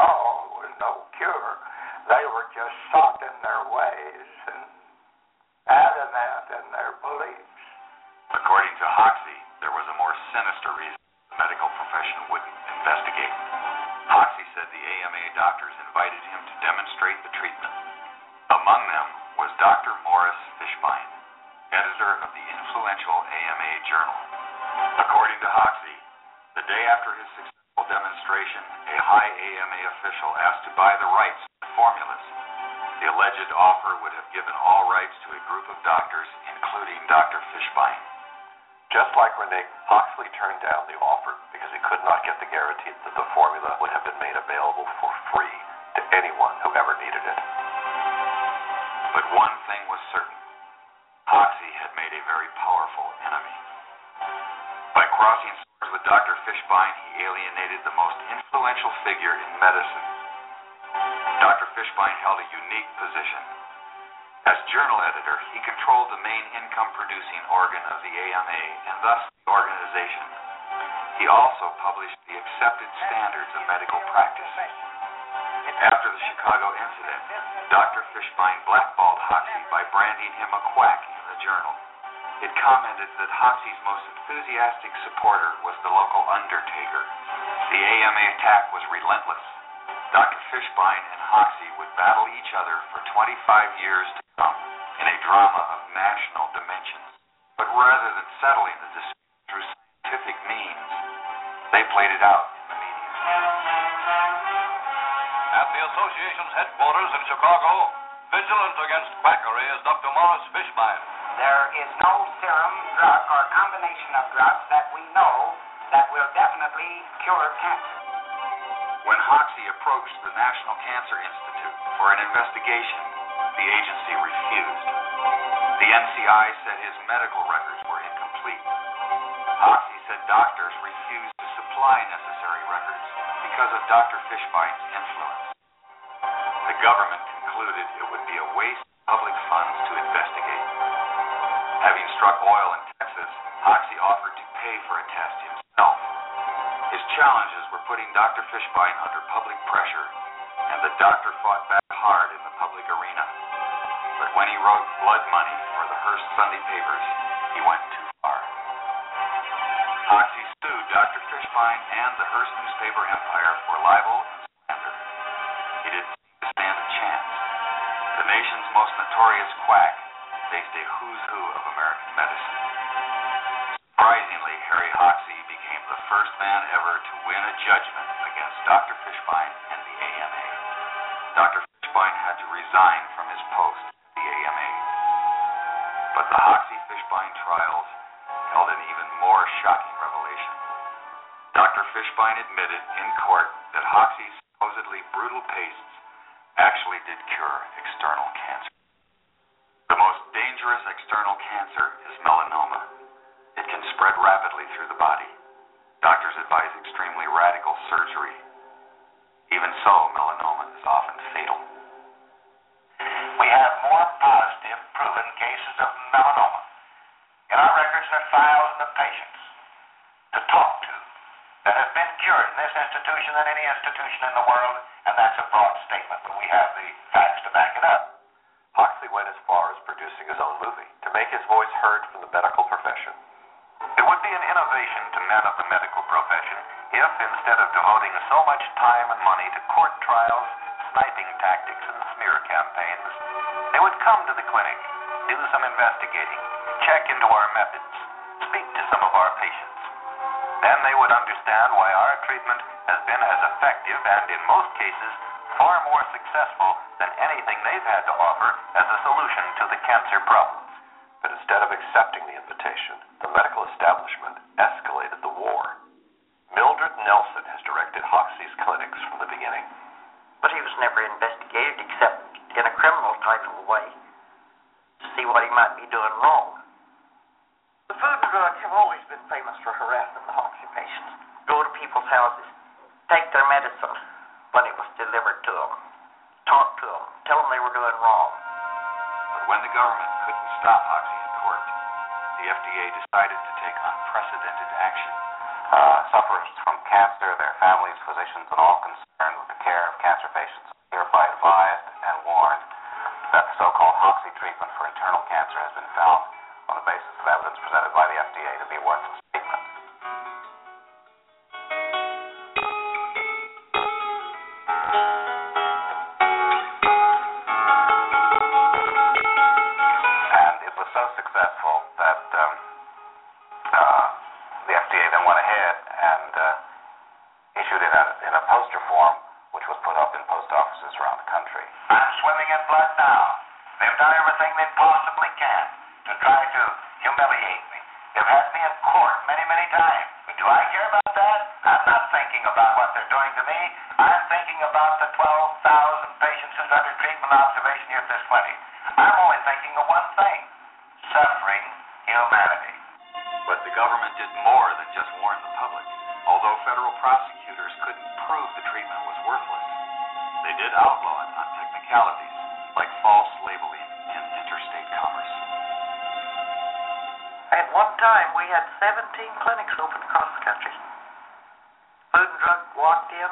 Speaker 2: there was no cure. They were just set in their ways and adamant in their beliefs.
Speaker 10: According to Hoxie, there was a more sinister reason the medical profession wouldn't investigate. Hoxie said the A M A doctors invited him to demonstrate the treatment. Among them was Doctor Morris Fishbein, editor of the influential A M A journal. According to Hoxie, the day after his successful demonstration, a high A M A official asked to buy the rights to the formulas. The alleged offer would have given all rights to a group of doctors, including Doctor Fishbein.
Speaker 3: Just like Renick, Hoxley turned down the offer because he could not get the guarantee that the formula would have been made available for free to anyone who ever needed it.
Speaker 10: But one thing was certain. Hoxie had made a very powerful enemy. By crossing swords with Doctor Fishbein, he alienated the most influential figure in medicine. Doctor Fishbein held a unique position. As journal editor, he controlled the main income-producing organ of the A M A and thus the organization. He also published the accepted standards of medical practice. After the Chicago incident, Doctor Fishbein blackballed Hoxie by branding him a quack in the journal. It commented that Hoxie's most enthusiastic supporter was the local undertaker. The A M A attack was relentless. Doctor Fishbein and Hoxie would battle each other for twenty-five years to come in a drama of national dimensions. But rather than settling the dispute through scientific means, they played it out in the media.
Speaker 11: At the association's headquarters in Chicago, vigilant against quackery is Doctor Morris Fishbein.
Speaker 13: There is no serum, drug, or combination of drugs that we know that will definitely cure cancer.
Speaker 10: When Hoxie approached the National Cancer Institute for an investigation, the agency refused. The N C I said his medical records were incomplete. Hoxie said doctors refused to supply necessary records because of Doctor Fishbein's influence. The government concluded it would be a waste of public funds to investigate. Having struck oil in Texas, Hoxie offered to pay for a test himself. His challenges were putting Doctor Fishbein under public pressure, and the doctor fought back hard in the public arena. But when he wrote blood money for the Hearst Sunday papers, he went too far. Hoxie sued Doctor Fishbein and the Hearst newspaper empire for libel and slander. He didn't seem to stand a chance. The nation's most notorious quack faced a who's who of American medicine. Surprisingly, Harry Hoxie became the first man ever to win a judgment against Doctor Fishbein and the A M A. Doctor Fishbein had to resign from his post at the A M A. But the Hoxie-Fishbein trials held an even more shocking revelation. Doctor Fishbein admitted in court that Hoxie's supposedly brutal pastes actually did cure external cancer. The most dangerous external cancer is melanoma. It can spread rapidly through the body. Doctors advise extremely radical surgery. Even so, melanoma is often fatal.
Speaker 22: We have more positive proven cases of melanoma. In our records, there are thousands of patients to talk to that have been cured in this institution than any institution in the world, and that's a broad statement, but we have the facts to back it up.
Speaker 3: Hoxie went as far as producing his own movie to make his voice heard from the medical profession.
Speaker 22: It would be an innovation to men of the medical profession if, instead of devoting so much time and money to court trials, sniping tactics, and smear campaigns, they would come to the clinic, do some investigating, check into our methods, speak to some of our patients. Then they would understand why our treatment has been as effective and, in most cases, far more successful than anything they've had to offer as a solution to the cancer problems.
Speaker 3: But instead of accepting the invitation, the medical establishment escalated the war. Mildred Nelson has directed Hoxie's clinics from the beginning.
Speaker 23: But he was never investigated except in a criminal type of way to see what he might be doing wrong. The food and drugs have always been famous for harassing the Hoxie patients. Go to people's houses, take their medicine when it was delivered to them, talk to them, tell them they were doing wrong.
Speaker 10: But when the government couldn't stop Hoxie in court, the F D A decided to take unprecedented action.
Speaker 3: Uh, sufferers from cancer, their families, physicians, and all concerned with the care of cancer patients are hereby advised and warned that the so-called Hoxsey treatment for internal cancer has been found on the basis of evidence presented by the F D A to be a worthless treatment. And it was so successful that um, uh, the F D A then went ahead and uh, issued it in a poster form, which was put up in post offices around the country.
Speaker 7: I'm swimming in blood now. They've done everything they possibly can to try to humiliate me. They've had me in court many, many times. But do I care about that? I'm not thinking about what they're doing to me. I'm thinking about the twelve thousand patients who's under treatment and observation here at this clinic. I'm only thinking of one thing: suffering humanity.
Speaker 10: But the government did more than just warn the public. Although federal prosecutors couldn't prove the treatment was worthless, they did outlaw it on technicalities like false labeling in interstate commerce.
Speaker 23: At one time, we had seventeen clinics open across the country. Food and Drug walked in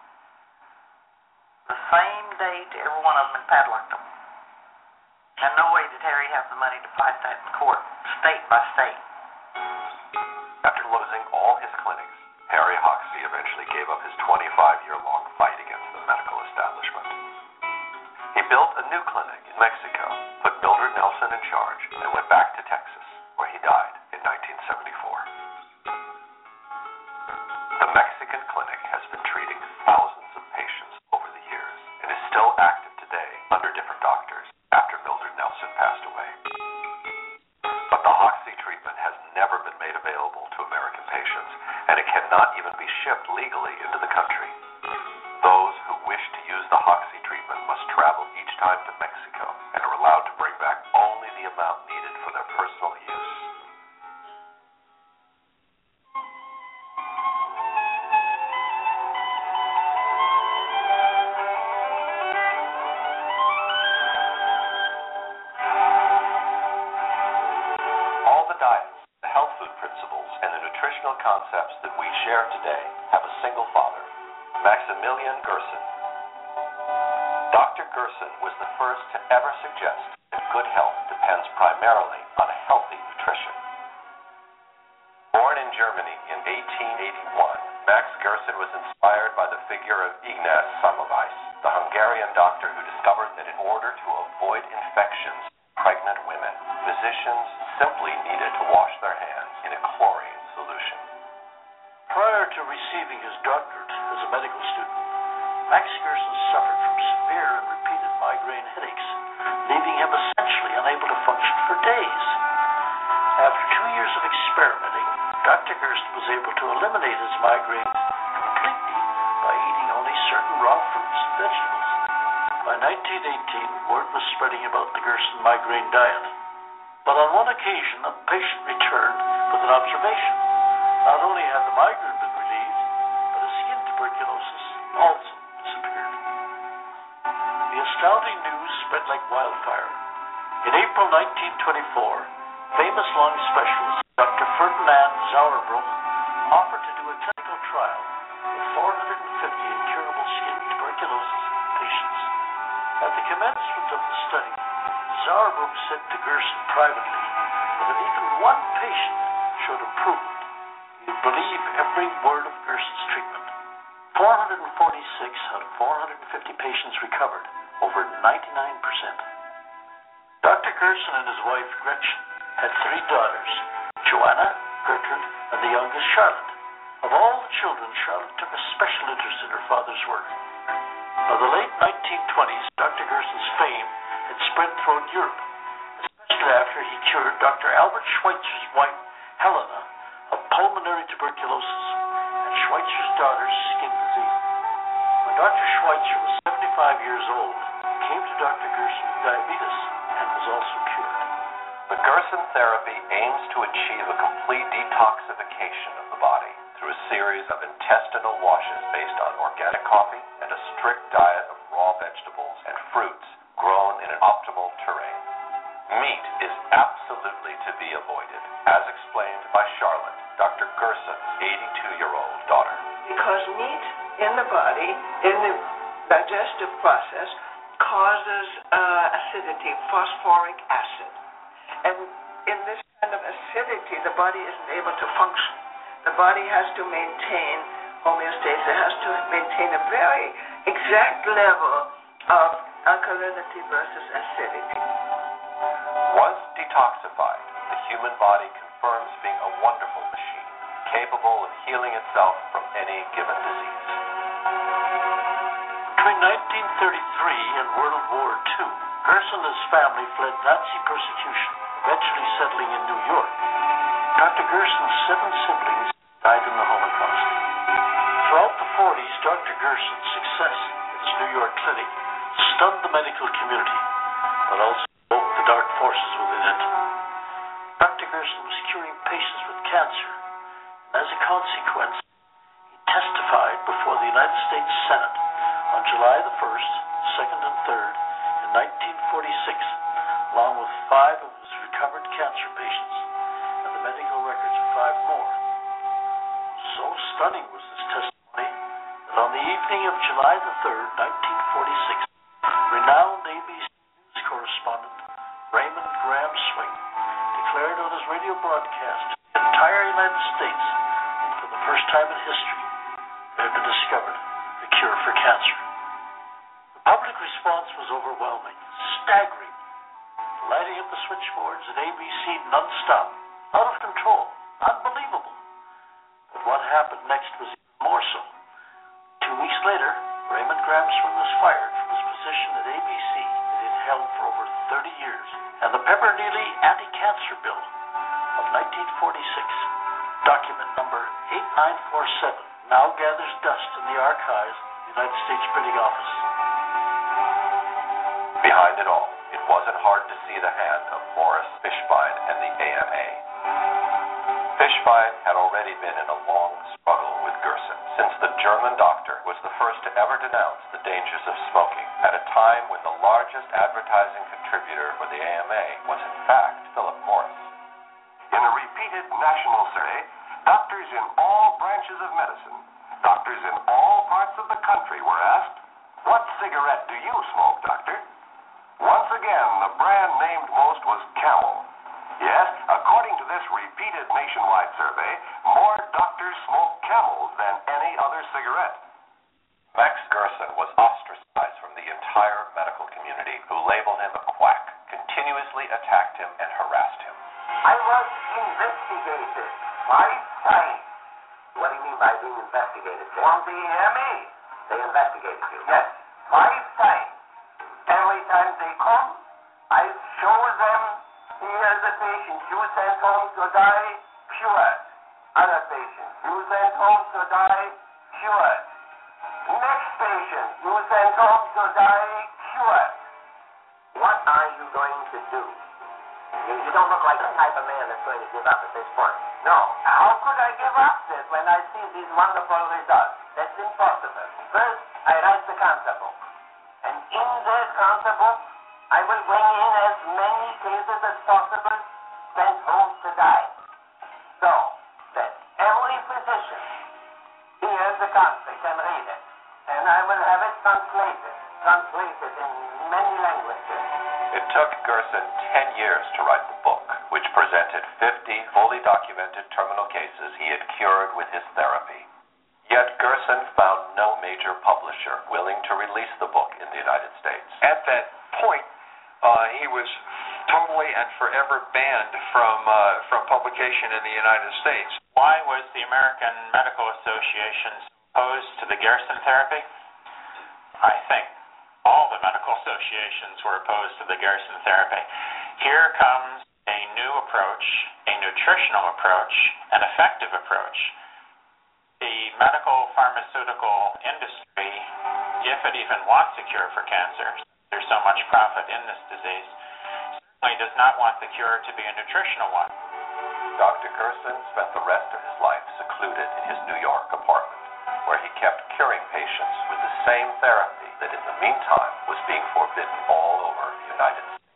Speaker 23: the same day to every one of them and padlocked them. And no way did Harry have the money to fight that in court, state by state.
Speaker 3: After losing all his clinics, Harry Hoxsey eventually gave up his twenty-five-year-long fight against the medical establishment. He built a new clinic in Mexico, put Mildred Nelson in charge, and went back to Texas, where he died in nineteen seventy-four. The Mexican clinic has been treating thousands of patients over the years and is still active today under different doctors after Mildred Nelson passed away. But the Hoxsey treatment has never been made available to American patients, and it cannot even be shipped legally into the country. Those who wish to use the Hoxsey treatment must travel each time to Mexico and are allowed to bring back only the amount needed for their personal use. All the diets, the health food principles, and the nutritional concepts that we share today have a single father, Maximilian Gerson. Doctor Gerson was the first to ever suggest that good health depends primarily on a healthy nutrition. Born in Germany in eighteen eighty-one, Max Gerson was inspired by the figure of Ignaz Semmelweis, the Hungarian doctor who discovered that in order to avoid infections in pregnant women, physicians simply needed to wash their hands in a chlorine solution.
Speaker 4: Prior to receiving his doctorate as a medical student, Max Gerson suffered from severe and repeated migraine headaches, leaving him essentially unable to function for days. After two years of experimenting, Doctor Gerson was able to eliminate his migraines completely by eating only certain raw fruits and vegetables. By nineteen eighteen, word was spreading about the Gerson migraine diet. But on one occasion, a patient returned with an observation. Not only had the migraine been relieved, but his skin tuberculosis also disappeared. The astounding news spread like wildfire. In April nineteen twenty-four, famous lung specialist Doctor Ferdinand Sauerbruch offered to do a clinical trial with four hundred fifty incurable skin tuberculosis patients. At the commencement of the study, Sauerbruch said to Gerson privately that if even one patient showed improvement, he would believe every word of Gerson's treatment. four hundred forty-six out of four hundred fifty patients recovered, over ninety-nine percent. Doctor Gerson and his wife Gretchen had three daughters, Joanna, Gertrude, and the youngest Charlotte. Of all the children, Charlotte took a special interest in her father's work. By the late nineteen twenties, Doctor Gerson's fame had spread throughout Europe, especially after he cured Doctor Albert Schweitzer's wife, Helena, of pulmonary tuberculosis and Schweitzer's daughter's skin disease. When Doctor Schweitzer was seventy-five years old, he came to Doctor Gerson with diabetes and was also cured.
Speaker 3: The Gerson therapy aims to achieve a complete detoxification of the body through a series of intestinal washes based on organic coffee and a strict diet of raw vegetables and fruits grown in an optimal terrain. Meat is absolutely to be avoided, as explained by Charlotte, Doctor Gerson's eighty-two
Speaker 12: the body, in the digestive process, causes uh, acidity, phosphoric acid. And in this kind of acidity, the body isn't able to function. The body has to maintain homeostasis. It has to maintain a very exact level of alkalinity versus acidity.
Speaker 3: Once detoxified, the human body confirms being a wonderful machine, capable of healing itself from any given disease.
Speaker 4: Between nineteen thirty-three and World War Two, Gerson and his family fled Nazi persecution, eventually settling in New York. Doctor Gerson's seven siblings died in the Holocaust. Throughout the forties, Doctor Gerson's success at his New York clinic stunned the medical community, but also woke the dark forces within it. Doctor Gerson was curing patients with cancer, and as a consequence, he testified before the United States Senate on July the first, second, and third in nineteen forty-six, along with five of his recovered cancer patients and the medical records of five more. So stunning was this testimony that on the evening of July the third, nineteen forty-six, renowned A B C News correspondent Raymond Graham Swing declared on his radio broadcast to the entire United States that for the first time in history there had been discovered a cure for cancer. The public response was overwhelming, staggering, lighting up the switchboards at A B C nonstop, out of control, unbelievable. But what happened next was even more so. Two weeks later, Raymond Graham Swing was fired from his position at A B C that he had held for over thirty years, and the Pepper-Neely Anti-Cancer Bill of nineteen forty-six, document number eight nine four seven, now gathers dust in the archives of the United States Printing Office.
Speaker 3: Behind it all, it wasn't hard to see the hand of Morris Fishbein and the A M A. Fishbein had already been in a long struggle with Gerson, since the German doctor was the first to ever denounce the dangers of smoking at a time when the largest advertising contributor for the A M A was in fact Philip Morris.
Speaker 7: In a repeated national survey, doctors in all branches of medicine, doctors in all parts of the country were asked, "What cigarette do you smoke, doctor?" Once again, the brand named most was Camel. Yes, according to this repeated nationwide survey, more doctors smoke Camels than any other cigarette.
Speaker 3: Max Gerson was ostracized from the entire medical community, who labeled him a quack, continuously attacked him, and harassed him.
Speaker 13: I was investigated five times. What do you mean by being investigated? From the A M A. They investigated you? Yes, five times. Every time they come, I show them, here's the patient you sent home to die, cured. Other patient you sent home to die, cured. Next patient you sent home to die, cured. What are you going to do? You, you don't look like the type of man that's going to give up at this point. No. How could I give up this when I see these wonderful results? That's impossible. First, I write the cancer book. And in this cancer book, I will bring in as many cases as possible sent home to die. So that every physician hears the cancer can read it. And I will have it translated, translated in many languages.
Speaker 3: It took Gerson ten years to write the book, which presented fifty fully documented terminal cases he had cured with his therapy. Yet Gerson found no major publisher willing to release the book in the United States.
Speaker 10: At that point, uh, he was totally and forever banned from uh, from publication in the United States.
Speaker 9: Why was the American Medical Association opposed to the Gerson therapy? I think all the medical associations were opposed to the Gerson therapy. Here comes a new approach, a nutritional approach, an effective approach. The medical pharmaceutical industry, if it even wants a cure for cancer, there's so much profit in this disease, certainly does not want the cure to be a nutritional one.
Speaker 3: Doctor Gerson spent the rest of his life secluded in his New York apartment, where he kept curing patients with the same therapy that in the meantime was being forbidden all over the United States.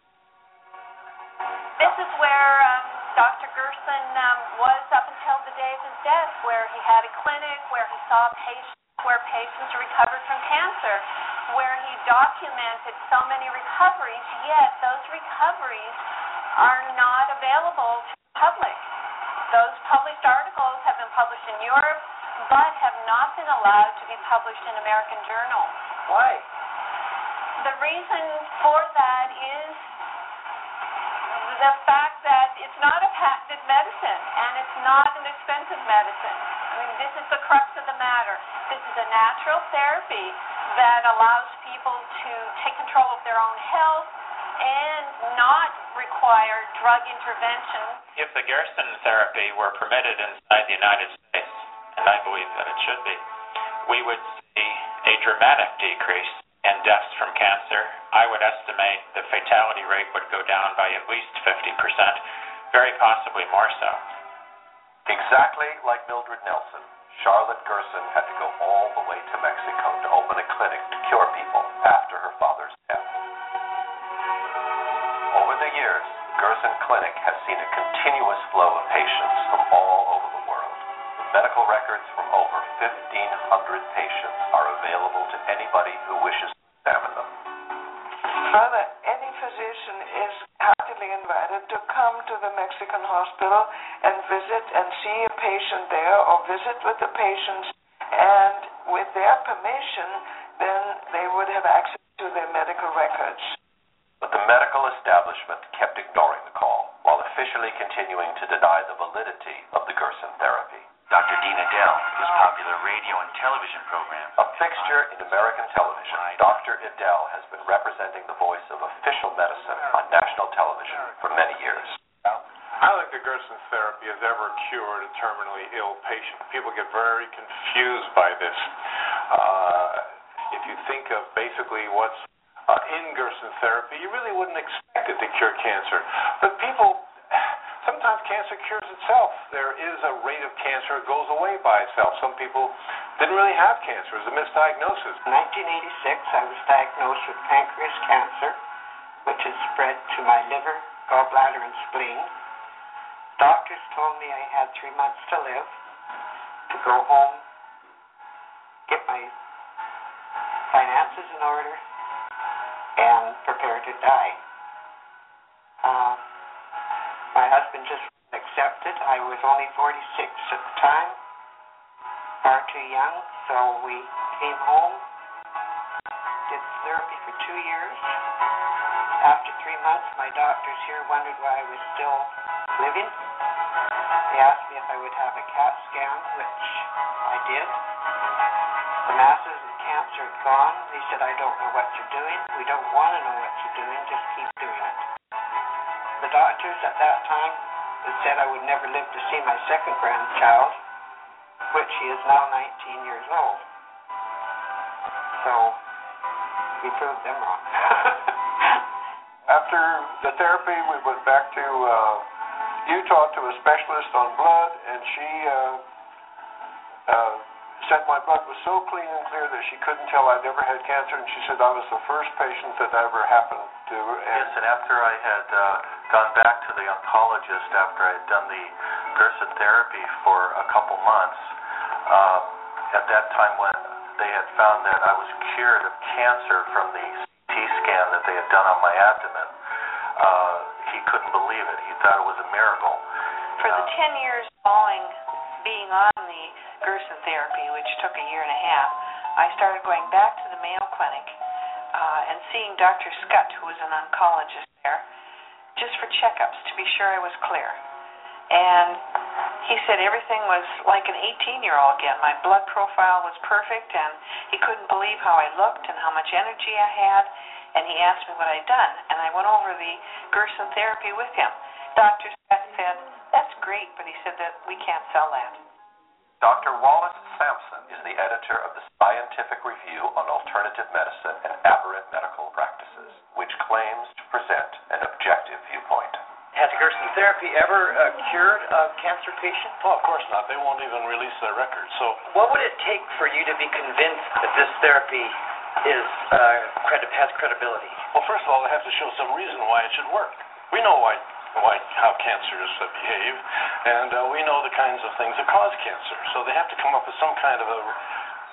Speaker 1: This is where um, Doctor Gerson um, was up until the day of his death, where he had a clinic, where he saw patients
Speaker 8: where patients recovered from cancer, where he documented so many recoveries, yet those recoveries are not available to the public. Those published articles have been published in Europe, but have not been allowed to be published in American journals.
Speaker 12: Why?
Speaker 8: The reason for that is the fact that it's not a patented medicine, and it's not an expensive medicine. I mean, this is the crux of the matter. This is a natural therapy that allows people to take control of their own health and not require drug intervention.
Speaker 9: If the Gerson therapy were permitted inside the United States, and I believe that it should be, we would see a dramatic decrease in deaths from cancer. I would estimate the fatality rate would go down by at least fifty percent, very possibly more so.
Speaker 3: Exactly like Mildred Nelson, Charlotte Gerson had to go all the way to Mexico to open a clinic to cure people after her father's death. Over the years, the Gerson Clinic has seen a continuous flow of patients from all over the world. The medical records from over fifteen hundred patients are available to anybody who wishes to examine them.
Speaker 12: Further, any physician is heartily invited to come to the Mexican hospital and visit and see a patient there, or visit with the patients, and with their permission, then they would have access to their medical records.
Speaker 3: But the medical establishment kept ignoring the call, while officially continuing to deny the validity of the Gerson therapy.
Speaker 7: Doctor Dean Edell, whose popular radio and television programs.
Speaker 3: A fixture in American television, Doctor Edell has been representing the voice of official medicine on national television for many years.
Speaker 14: I don't think the Gerson therapy has ever cured a terminally ill patient. People get very confused by this. Uh, if you think of basically what's uh, in Gerson therapy, you really wouldn't expect it to cure cancer. But people, sometimes cancer cures itself. There is a rate of cancer that goes away by itself. Some people didn't really have cancer. It was a misdiagnosis.
Speaker 17: In nineteen eighty-six, I was diagnosed with pancreas cancer, which had spread to my liver, gallbladder, and spleen. Doctors told me I had three months to live, to go home, get my finances in order, and prepare to die. Uh, my husband just accepted. I was only forty-six at the time, far too young, so we came home, did therapy for two years. After three months, my doctors here wondered why I was still living. They asked me if I would have a CAT scan, which I did. The masses of cancer had gone. They said, I don't know what you're doing. We don't want to know what you're doing. Just keep doing it. The doctors at that time had said I would never live to see my second grandchild, which he is now nineteen years old. So we proved them wrong.
Speaker 14: After the therapy, we went back to uh, Utah to a specialist on blood, and she uh, uh, said my blood was so clean and clear that she couldn't tell I'd ever had cancer, and she said I was the first patient that ever happened to. And
Speaker 3: yes, and after I had uh, gone back to the oncologist after I had done the Gerson therapy for a couple months, uh, at that time when they had found that I was cured of cancer from the C T scan that they had done on my abdomen, uh, he couldn't believe it. He thought it was a miracle.
Speaker 16: For the ten years following being on the Gerson therapy, which took a year and a half, I started going back to the Mayo Clinic uh, and seeing Doctor Scott, who was an oncologist there, just for checkups to be sure I was clear. And he said everything was like an eighteen-year-old again. My blood profile was perfect, and he couldn't believe how I looked and how much energy I had, and he asked me what I'd done. And I went over the Gerson therapy with him. Doctor Scott said, that's great, but he said that we can't sell that.
Speaker 3: Doctor Wallace Sampson is the editor of the Scientific Review on Alternative Medicine and Aberrant Medical Practices, which claims to present an objective viewpoint.
Speaker 15: Has Gerson therapy ever uh, cured a cancer patient?
Speaker 4: Oh, of course not. They won't even release their records. So,
Speaker 15: what would it take for you to be convinced that this therapy is uh, credi- has credibility?
Speaker 4: Well, first of all, they have to show some reason why it should work. We know why, why how cancers uh, behave, and uh, we know the kinds of things that cause cancer. So they have to come up with some kind of a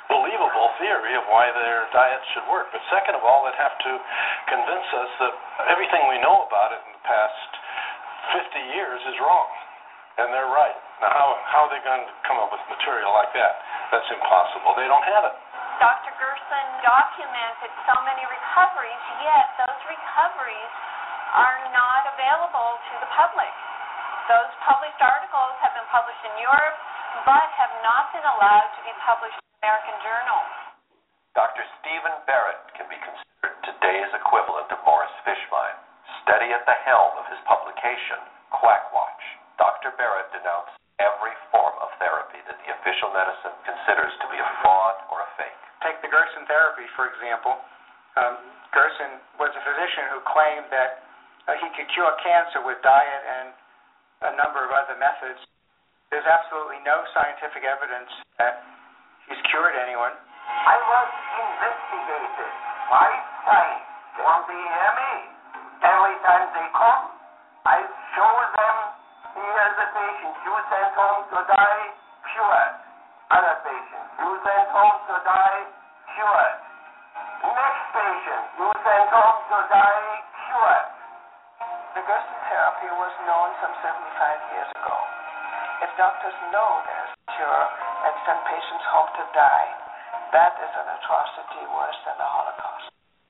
Speaker 4: believable theory of why their diets should work. But second of all, they'd have to convince us that everything we know about it in the past fifty years is wrong, and they're right. Now, how, how are they going to come up with material like that? That's impossible. They don't have it.
Speaker 8: Doctor Gerson documented so many recoveries, yet those recoveries are not available to the public. Those published articles have been published in Europe, but have not been allowed to be published in American journals.
Speaker 3: Doctor Stephen Barrett can be considered today's equivalent of Morris Fishbein. Steady at the helm of his publication, Quackwatch, Doctor Barrett denounced every form of therapy that the official medicine considers to be a fraud or a fake.
Speaker 18: Take the Gerson therapy, for example. Um, Gerson was a physician who claimed that uh, he could cure cancer with diet and a number of other methods. There's absolutely no scientific evidence that he's cured anyone.
Speaker 13: I was investigated five times on the A M A. Every time they come, I show them, here's a patient you sent home to die, cured. Other patient you sent home to die, cured. Next patient you sent home to die, cured.
Speaker 12: The Gerson therapy was known some seventy-five years ago. If doctors know there's a cure and send patients home to die, that is an atrocity worse than the Holocaust.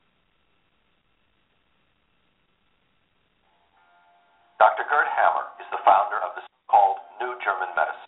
Speaker 3: Doctor Gerd Hammer is the founder of the so-called New German Medicine.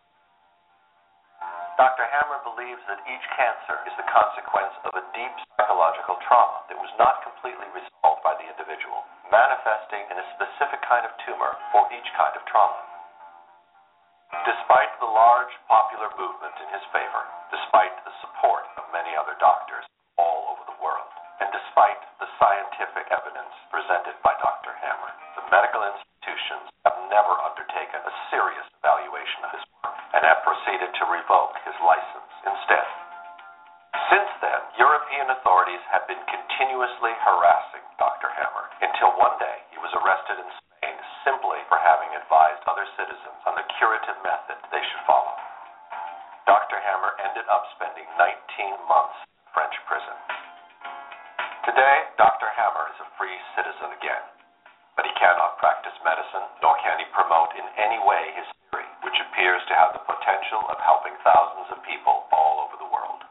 Speaker 3: Doctor Hammer believes that each cancer is the consequence of a deep psychological trauma that was not completely resolved by the individual, manifesting in a specific kind of tumor for each kind of trauma. Despite the large popular movement in his favor, despite the support of many other doctors all over the world, and despite the scientific evidence presented by Doctor Hammer, the medical institutions have never undertaken a serious evaluation of his work and have proceeded to revoke his license instead. Since then, European authorities have been continuously harassing Doctor Hammer until one day he was arrested in Spain simply for having advised other citizens on the curative method they should follow. Doctor Hammer ended up spending nineteen months in French prison. Today, Doctor Hammer is a free citizen again, but he cannot practice medicine, nor can he promote in any way his theory, which appears to have the potential of helping thousands of people all over the world.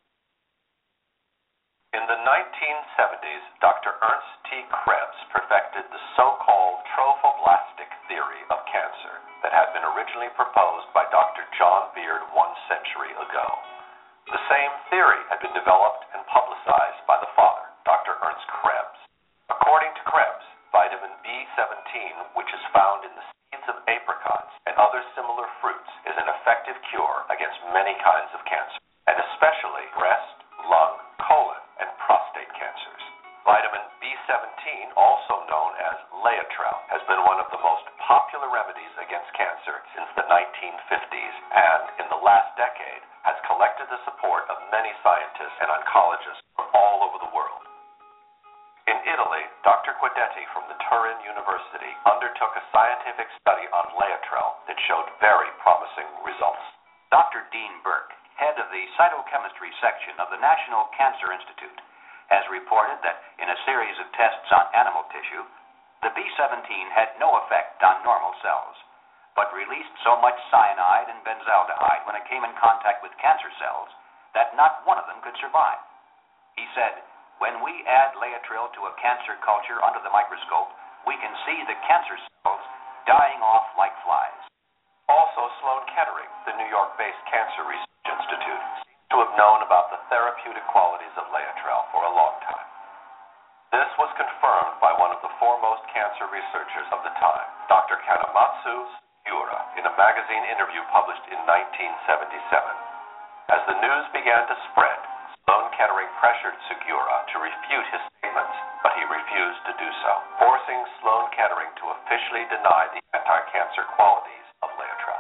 Speaker 3: In the nineteen seventies, Doctor Ernst T. Krebs perfected the so-called trophoblastic theory of cancer that had been originally proposed by Doctor John Beard one century ago. The same theory had been developed and publicized by the father, Doctor Ernst Krebs. According to Krebs, vitamin B seventeen, which is found in the seeds of apricots and other similar fruits, is an effective cure against many kinds of cancer, and especially breast, lung, colon, and prostate cancers. Vitamin B seventeen, also known as Laetrile, has been one of the most popular remedies against cancer since the nineteen fifties, and in the last decade has collected the support of many scientists and oncologists from all over the world. In Italy, Doctor Guidetti from the Turin University undertook a scientific study on Laetrile that showed very promising results.
Speaker 19: Doctor Dean Burke, head of the cytochemistry section of the National Cancer Institute, has reported that in a series of tests on animal tissue, the B seventeen had no effect on normal cells, but released so much cyanide and benzaldehyde when it came in contact with cancer cells that not one of them could survive. He said, "When we add Laetrile to a cancer culture under the microscope, we can see the cancer cells dying off like flies."
Speaker 3: Also, Sloan Kettering, the New York-based Cancer Research Institute, seems to have known about the therapeutic qualities of Laetrile for a long time. This was confirmed by one of the foremost cancer researchers of the time, Doctor Kanematsu Sugiura, in a magazine interview published in nineteen seventy-seven. As the news began to spread, Sloan Kettering pressured Sugiura to refute his statements, but he refused to do so, forcing Sloan Kettering to officially deny the anti-cancer qualities of Laetrile.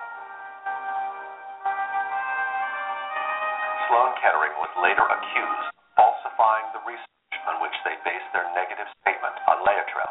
Speaker 3: Sloan Kettering was later accused of falsifying the research on which they based their negative statement on Laetrile.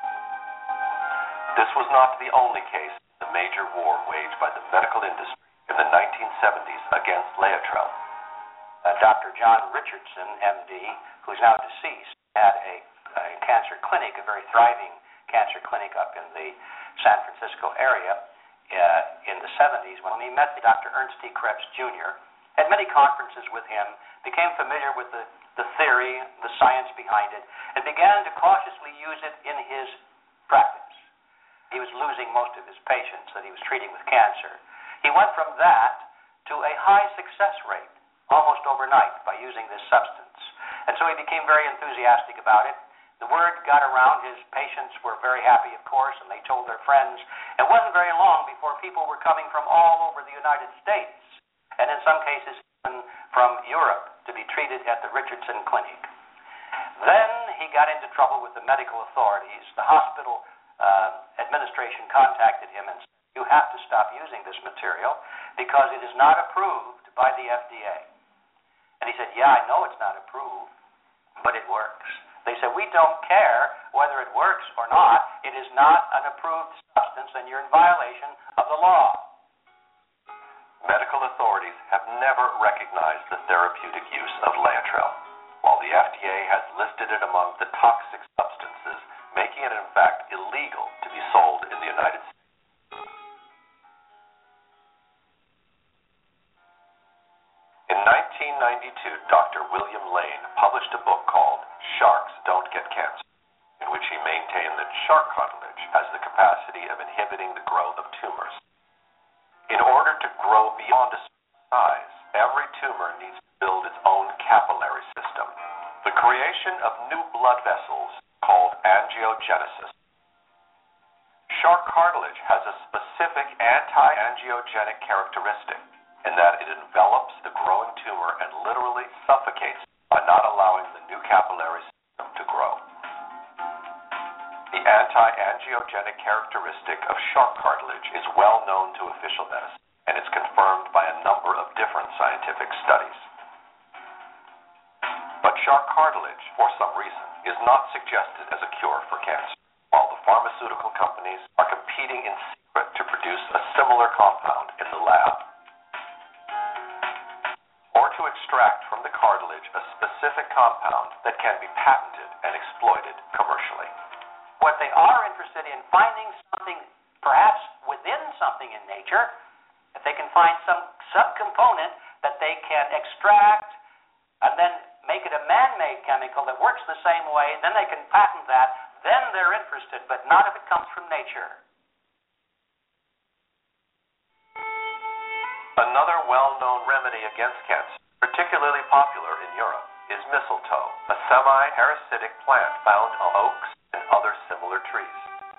Speaker 3: This was not the only case in the major war waged by the medical industry in the nineteen seventies against Laetrile.
Speaker 15: uh, Doctor John Richardson, M D, who's now deceased, had a, a cancer clinic, a very thriving cancer clinic up in the San Francisco area uh, in the seventies when he met Doctor Ernst T. Krebs, Junior, had many conferences with him, became familiar with the, the theory, the science behind it, and began to cautiously use it in his practice. He was losing most of his patients that he was treating with cancer. He went from that to a high success rate almost overnight by using this substance. And so he became very enthusiastic about it. The word got around. His patients were very happy, of course, and they told their friends. It wasn't very long before people were coming from all over the United States, and in some cases even from Europe, to be treated at the Richardson Clinic. Then he got into trouble with the medical authorities. The hospital uh, administration contacted him and said, "You have to stop using this material because it is not approved by the F D A." And he said, "Yeah, I know it's not approved, but it works." They said, "We don't care whether it works or not. It is not an approved substance, and you're in violation of the law."
Speaker 3: Medical authorities have never recognized the therapeutic use of Laetrile, while the F D A has listed it among the toxic substances, making it in fact illegal to be sold in the United States. In nineteen ninety-two, Doctor William Lane published a book called Sharks Don't Get Cancer, in which he maintained that shark cartilage has the capacity of inhibiting the growth of tumors. In order to grow beyond a certain size, every tumor needs to build its own capillary system. The creation of new blood vessels, called angiogenesis. Shark cartilage has a specific anti-angiogenic characteristic in that it envelops the growing tumor and literally suffocates by not allowing the new capillary system to grow. The anti-angiogenic characteristic of shark cartilage is well known to official medicine, and it's confirmed by a number of different scientific studies. But shark cartilage, for some reason, is not suggested as a cure for cancer, while the pharmaceutical companies are competing in secret to produce a similar compound in the lab, or to extract from the cartilage a specific compound that can be patented and exploited commercially.
Speaker 15: What they are interested in, finding something perhaps within something in nature, if they can find some subcomponent that they can extract and then make it a man-made chemical that works the same way, then they can patent that, then they're interested, but not if it comes from nature.
Speaker 3: Another well-known remedy against cancer, particularly popular in Europe, is mistletoe, a semi-parasitic plant found on oaks and other similar trees.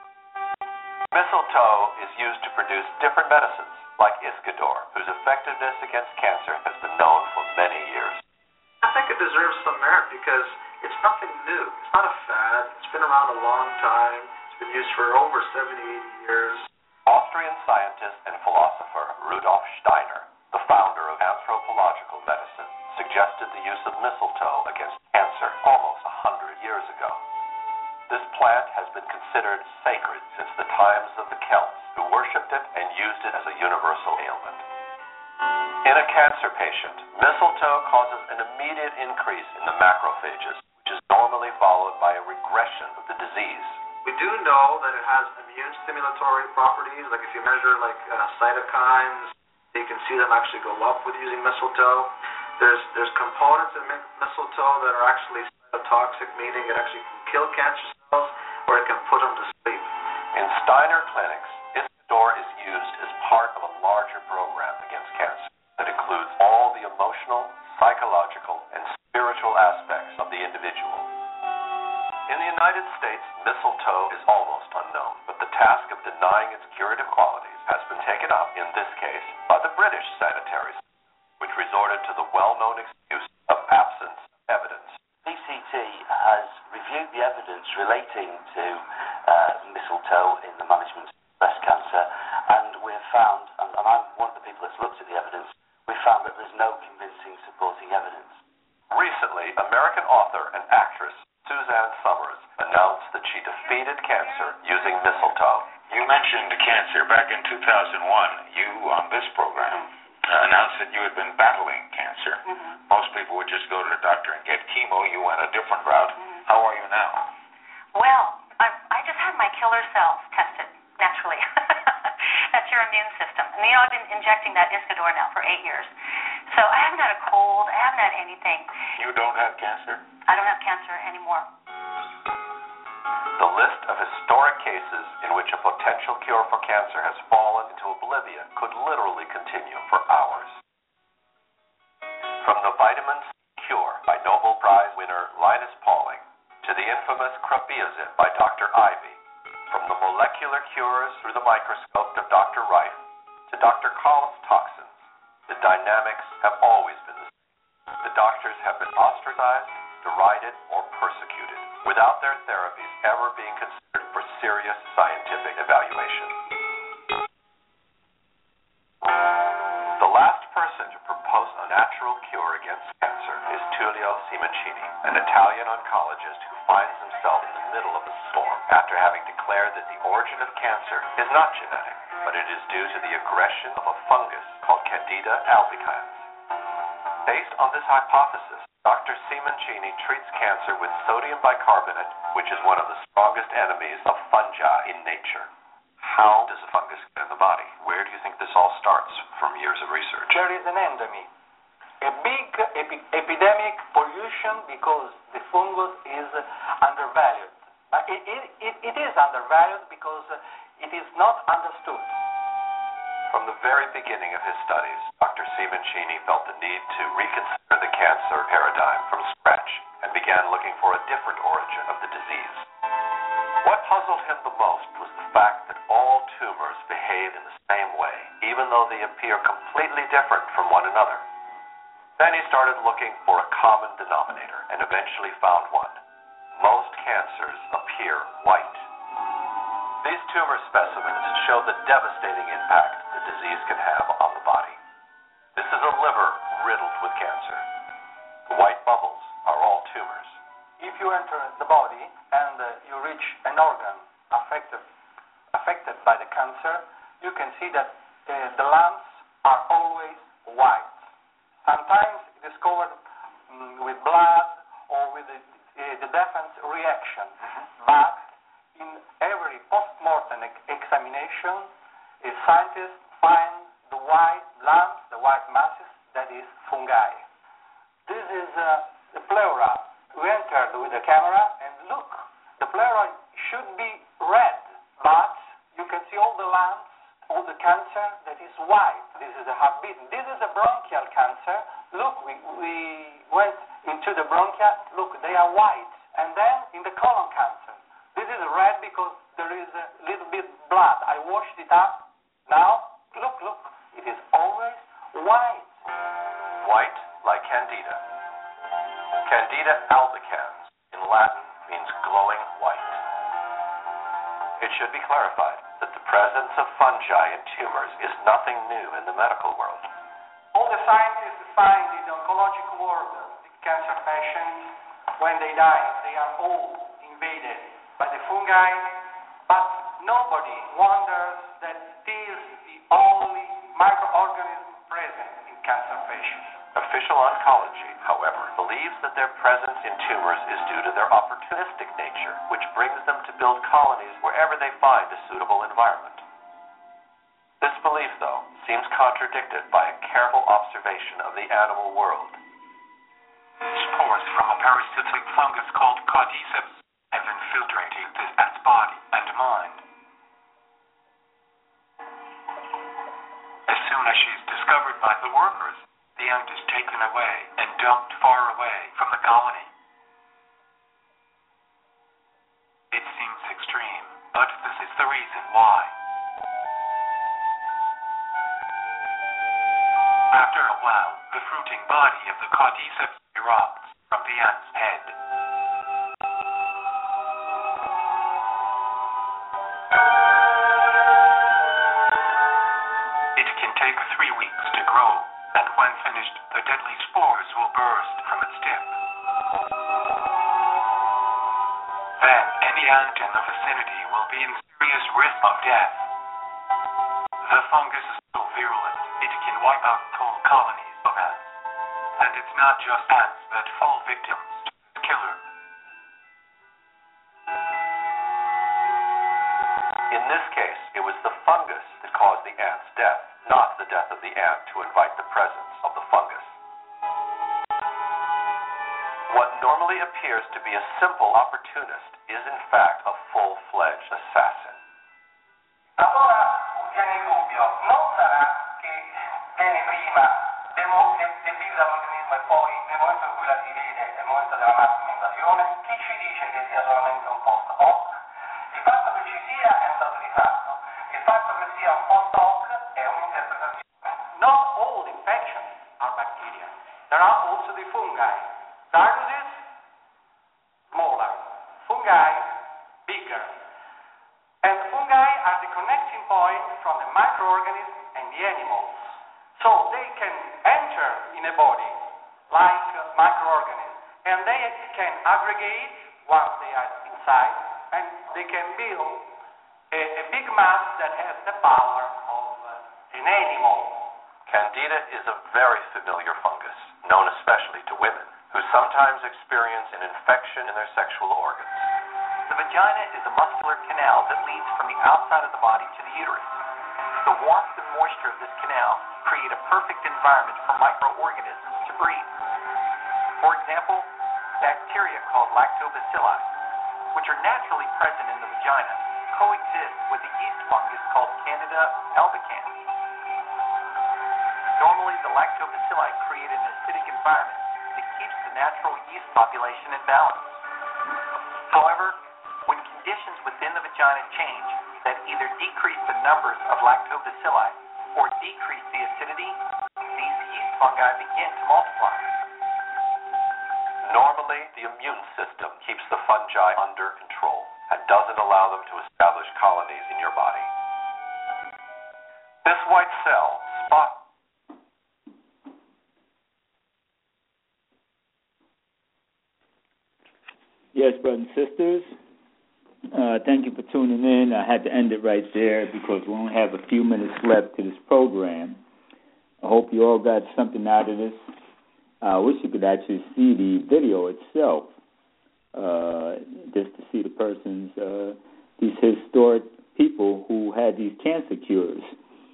Speaker 3: Mistletoe is used to produce different medicines, like Iscador, whose effectiveness against cancer has been known for many years.
Speaker 5: I think it deserves some merit because it's nothing new. It's not a fad. It's been around a long time. It's been used for over seventy, eighty years.
Speaker 3: Austrian scientist and philosopher Rudolf Steiner, the founder of anthropological medicine, suggested the use of mistletoe against cancer almost a hundred years ago. This plant has been considered sacred since the times of the Celts, who worshipped it and used it as a universal ailment. In a cancer patient, mistletoe causes an immediate increase in the macrophages, which is normally followed by a regression of the disease.
Speaker 5: We do know that it has immune stimulatory properties, like if you measure like uh, cytokines, you can see them actually go up with using mistletoe. There's there's components in mistletoe that are actually cytotoxic, meaning it actually can kill cancer cells or it can put them to sleep.
Speaker 3: In Steiner clinics, Iscador is used as part of a larger program against cancer that includes all the emotional, psychological, and spiritual aspects of the individual. In the United States, mistletoe is almost unknown, but the task of denying its curative qualities has been taken up, in this case, by the British sanitary system, which resorted to the well-known excuse of absence of evidence.
Speaker 20: B C T has reviewed the evidence relating to uh, mistletoe in the management of breast cancer, and we've found, and, and I'm one of the people that's looked at the evidence, we found that there's no convincing supporting evidence.
Speaker 3: Recently, American author and actress Suzanne Summers announced that she defeated cancer using mistletoe.
Speaker 21: You mentioned cancer back in two thousand one. You, on this program, uh,
Speaker 11: announced that you had been battling cancer.
Speaker 8: Mm-hmm.
Speaker 11: Most people would just go to the doctor and get chemo. You went a different route.
Speaker 8: Mm-hmm.
Speaker 11: How are you now?
Speaker 16: Well, I, I just had my killer cells tested naturally. That's your immune system. And you know, I've been injecting that Iscador now for eight years. So I haven't had a cold. I haven't had anything.
Speaker 11: You don't have cancer?
Speaker 16: I don't have cancer anymore.
Speaker 3: The list of historic cases in which a potential cure for cancer has fallen into oblivion could literally continue for hours. From the vitamin C cure by Nobel Prize winner Linus Pauling to the infamous Krabbeazid by Doctor Ivy, from the molecular cures through the microscope of Doctor Reif to Doctor Collins' toxins, the dynamics have always been the same. The doctors have been ostracized, derided, or persecuted, without their therapies ever being considered for serious scientific evaluation. The last person to propose a natural cure against cancer is Tullio Simoncini, an Italian oncologist who finds himself in the middle of a storm after having declared that the origin of cancer is not genetic, but it is due to the aggression of a fungus called Candida albicans. Based on this hypothesis, Doctor Simoncini treats cancer with sodium bicarbonate, which is one of the strongest enemies of fungi in nature. How does a fungus get in the body? Where do you think this all starts from years of research?
Speaker 2: There is an endemic, a big epi- epidemic pollution because the fungus is undervalued. But it, it, it, it is undervalued because it is not understood.
Speaker 3: From the very beginning of his studies, Doctor Simoncini felt the need to reconsider the cancer paradigm from scratch and began looking for a different origin of the disease. What puzzled him the most was the fact that all tumors behave in the same way, even though they appear completely different from one another. Then he started looking for a common denominator and eventually found one. Most cancers appear white. These tumor specimens show the devastating impact the disease can have on the body. This is a liver riddled with cancer. The white bubbles are all tumors.
Speaker 2: If you enter the body and uh, you reach an organ affected, affected by the cancer, you can see that uh, the lumps are always white. Sometimes discovered um, with blood or with the, uh, the defense reaction. But in every post-mortem ex- examination, a scientist finds the white lumps, the white masses, that is fungi. This is uh, the pleura. We entered with the camera and look, the pleura should be red, but you can see all the lumps, all the cancer that is white. This is a heartbeat. This is a bronchial cancer. Look, we, we went into the bronchia. Look, they are white. And then in the colon cancer, this is red because there is a little bit blood. I washed it up. Now, look, look, it is always white.
Speaker 3: White like Candida. Candida albicans in Latin means glowing white. It should be clarified that the presence of fungi in tumors is nothing new in the medical world.
Speaker 2: All the scientists find in the oncological world, the cancer patients, when they die, they are all invaded by the fungi, but nobody wonders that it is the only microorganism present in cancer patients.
Speaker 3: Official oncology, however, believes that their presence in tumors is due to their opportunistic nature, which brings them to build colonies wherever they find a suitable environment. This belief, though, seems contradicted by a careful observation of the animal world.
Speaker 6: Spores from a parasitic fungus called Cordyceps have infiltrated this ant's body and mind. As soon as she is discovered by the workers, the ant is taken away and dumped far away from the colony. It seems extreme, but this is the reason why. After a while, the fruiting body of the Cordyceps erupts from the ant's head. It can take three weeks to grow, and when finished, the deadly spores will burst from its tip. Then, any ant in the vicinity will be in serious risk of death. The fungus is so virulent, It can wipe out whole colonies of ants. And it's not just ants that fall victims to this killer.
Speaker 3: In this case, it was the fungus that caused the ant's death, not the death of the ant to invite the presence of the fungus. What normally appears to be a simple opportunist is in fact a full-fledged assassin.
Speaker 13: Allora viene il dubbio, non sarà che viene prima del, mo- del, del virus all'organismo e poi nel momento in cui la si vede, nel momento della massima invasione? Chi ci dice che sia solamente un post hoc? Il fatto che ci sia è un dato di fatto, il fatto che sia un post hoc è un'interpretazione.
Speaker 15: Not all infections are bacteria. There are also the fungi. Viruses, smaller. Fungi, bigger. And the fungi are the connecting point from the microorganism and the animals. So they can enter in a body like uh, microorganisms, and they can aggregate once they are inside, and they can build a, a big mass that has the power of uh, an animal.
Speaker 3: Candida is a very familiar fungus, known especially to women, who sometimes experience an infection in their sexual organs.
Speaker 21: The vagina is a muscular canal that leads from the outside of the body to the uterus. The warmth and moisture of this canal create a perfect environment for microorganisms to breed. For example, bacteria called lactobacilli, which are naturally present in the vagina, coexist with the yeast fungus called Candida albicans. Normally, the lactobacilli create an acidic environment that keeps the natural yeast population in balance. However, when conditions within the vagina change that either decrease the numbers of lactobacilli or decrease the acidity, these yeast fungi begin to multiply.
Speaker 3: Normally, the immune system keeps the fungi under control and doesn't allow them to establish colonies in your body. This white cell, spot.
Speaker 22: Yes, brothers and sisters, uh, thank you for tuning in. I had to end it right there because we only have a few minutes left to this program. I hope you all got something out of this. I wish you could actually see the video itself, uh, just to see the persons, uh, these historic people who had these cancer cures.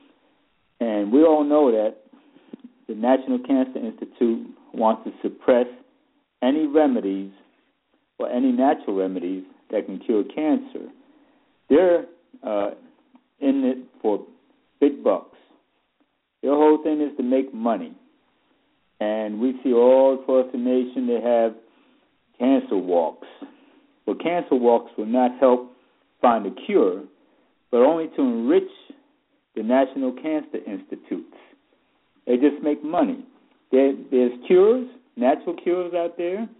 Speaker 22: And we all know that the National Cancer Institute wants to suppress any remedies or any natural remedies that can cure cancer. They're uh, in it for big bucks. Their whole thing is to make money. And we see all across the nation they have cancer walks. Well, cancer walks will not help find a cure, but only to enrich the National Cancer Institutes. They just make money. There, there's cures, natural cures out there,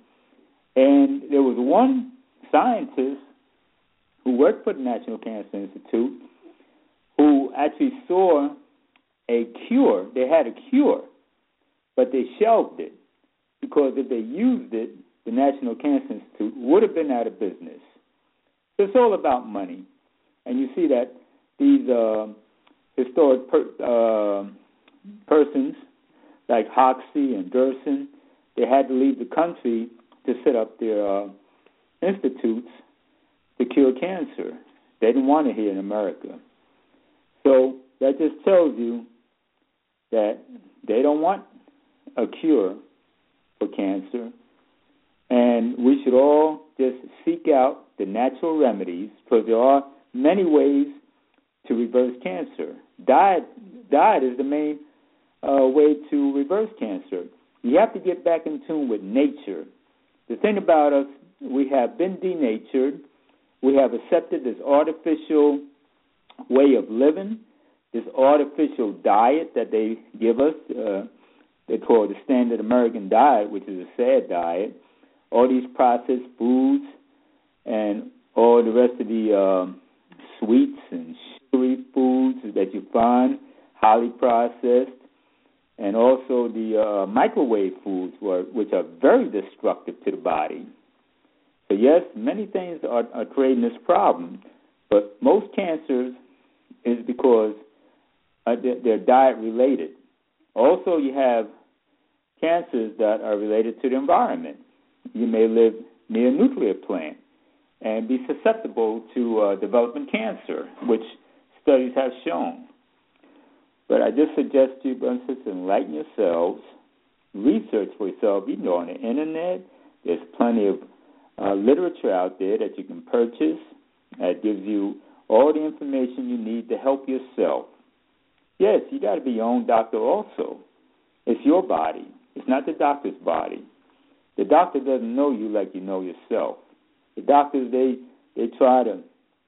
Speaker 22: and there was one scientist who worked for the National Cancer Institute who actually saw a cure. They had a cure, but they shelved it because if they used it, the National Cancer Institute would have been out of business. So it's all about money. And you see that these uh, historic per, uh, persons like Hoxsey and Gerson, they had to leave the country to set up their uh, institutes to cure cancer. They didn't want it here in America. So that just tells you that they don't want a cure for cancer, and we should all just seek out the natural remedies, because there are many ways to reverse cancer. Diet, diet is the main uh, way to reverse cancer. You have to get back in tune with nature. The thing about us, we have been denatured. We have accepted this artificial way of living, this artificial diet that they give us. Uh, they call it the standard American diet, which is a sad diet. All these processed foods and all the rest of the uh, sweets and sugary foods that you find, highly processed, and also the uh, microwave foods, which are very destructive to the body. So yes, many things are, are creating this problem, but most cancers is because uh, they're, they're diet-related. Also, you have cancers that are related to the environment. You may live near a nuclear plant and be susceptible to uh, developing cancer, which studies have shown. But I just suggest you, brothers and sisters, enlighten yourselves, research for yourself. You know, on the internet, there's plenty of uh, literature out there that you can purchase that gives you all the information you need to help yourself. Yes, you got to be your own doctor also. It's your body. It's not the doctor's body. The doctor doesn't know you like you know yourself. The doctors, they, they try to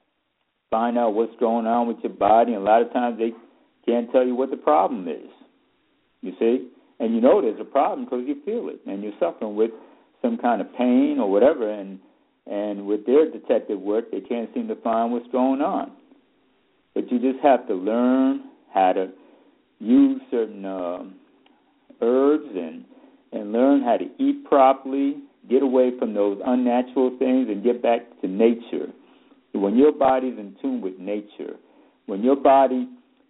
Speaker 22: find out what's going on with your body, and a lot of times they can't tell you what the problem is, you see? And you know there's a problem because you feel it, and you're suffering with some kind of pain or whatever, and, and with their detective work, they can't seem to find what's going on. But you just have to learn how to use certain uh, herbs and, and learn how to eat properly, get away from those unnatural things, and get back to nature. When your body's in tune with nature, when your body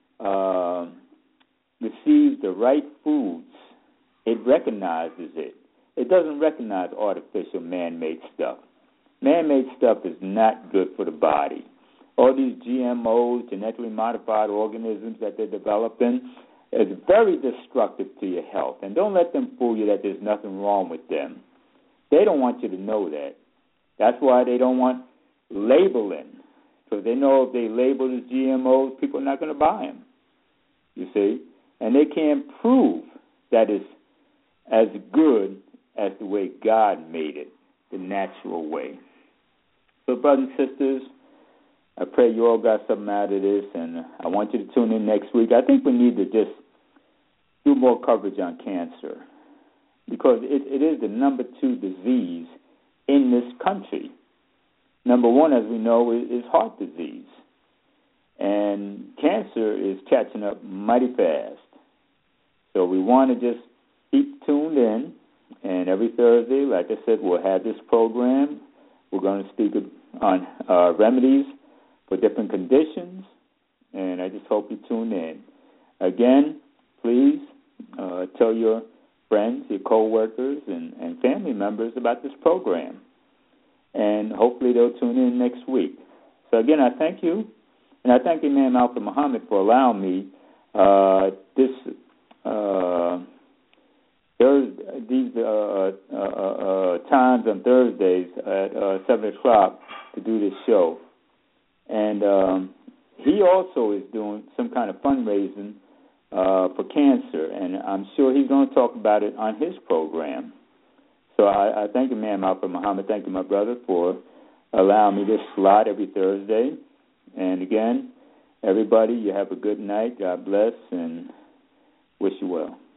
Speaker 22: uh, receives the right foods, it recognizes it. It doesn't recognize artificial man-made stuff. Man-made stuff is not good for the body. All these G M Os, genetically modified organisms that they're developing, is very destructive to your health. And don't let them fool you that there's nothing wrong with them. They don't want you to know that. That's why they don't want labeling, because they know if they label as G M Os, people are not going to buy them, you see. And they can't prove that it's as good as the way God made it, the natural way. So, brothers and sisters, I pray you all got something out of this, and I want you to tune in next week. I think we need to just do more coverage on cancer, because it, it is the number two disease in this country. Number one, as we know, is, is heart disease. And cancer is catching up mighty fast. So we want to just keep tuned in. And every Thursday, like I said, we'll have this program. We're going to speak on uh, remedies for different conditions. And I just hope you tune in. Again, please uh, tell your friends, your co-workers, and, and family members about this program. And hopefully they'll tune in next week. So again, I thank you, and I thank Imam Alfred Muhammad for allowing me uh, this uh, Thursday, these uh, uh, uh, times on Thursdays at uh, seven o'clock to do this show. And um, he also is doing some kind of fundraising uh, for cancer, and I'm sure he's going to talk about it on his program. So I, I thank you, Imam Alfred Muhammad. Thank you, my brother, for allowing me this slot every Thursday. And again, everybody, you have a good night. God bless, and wish you well.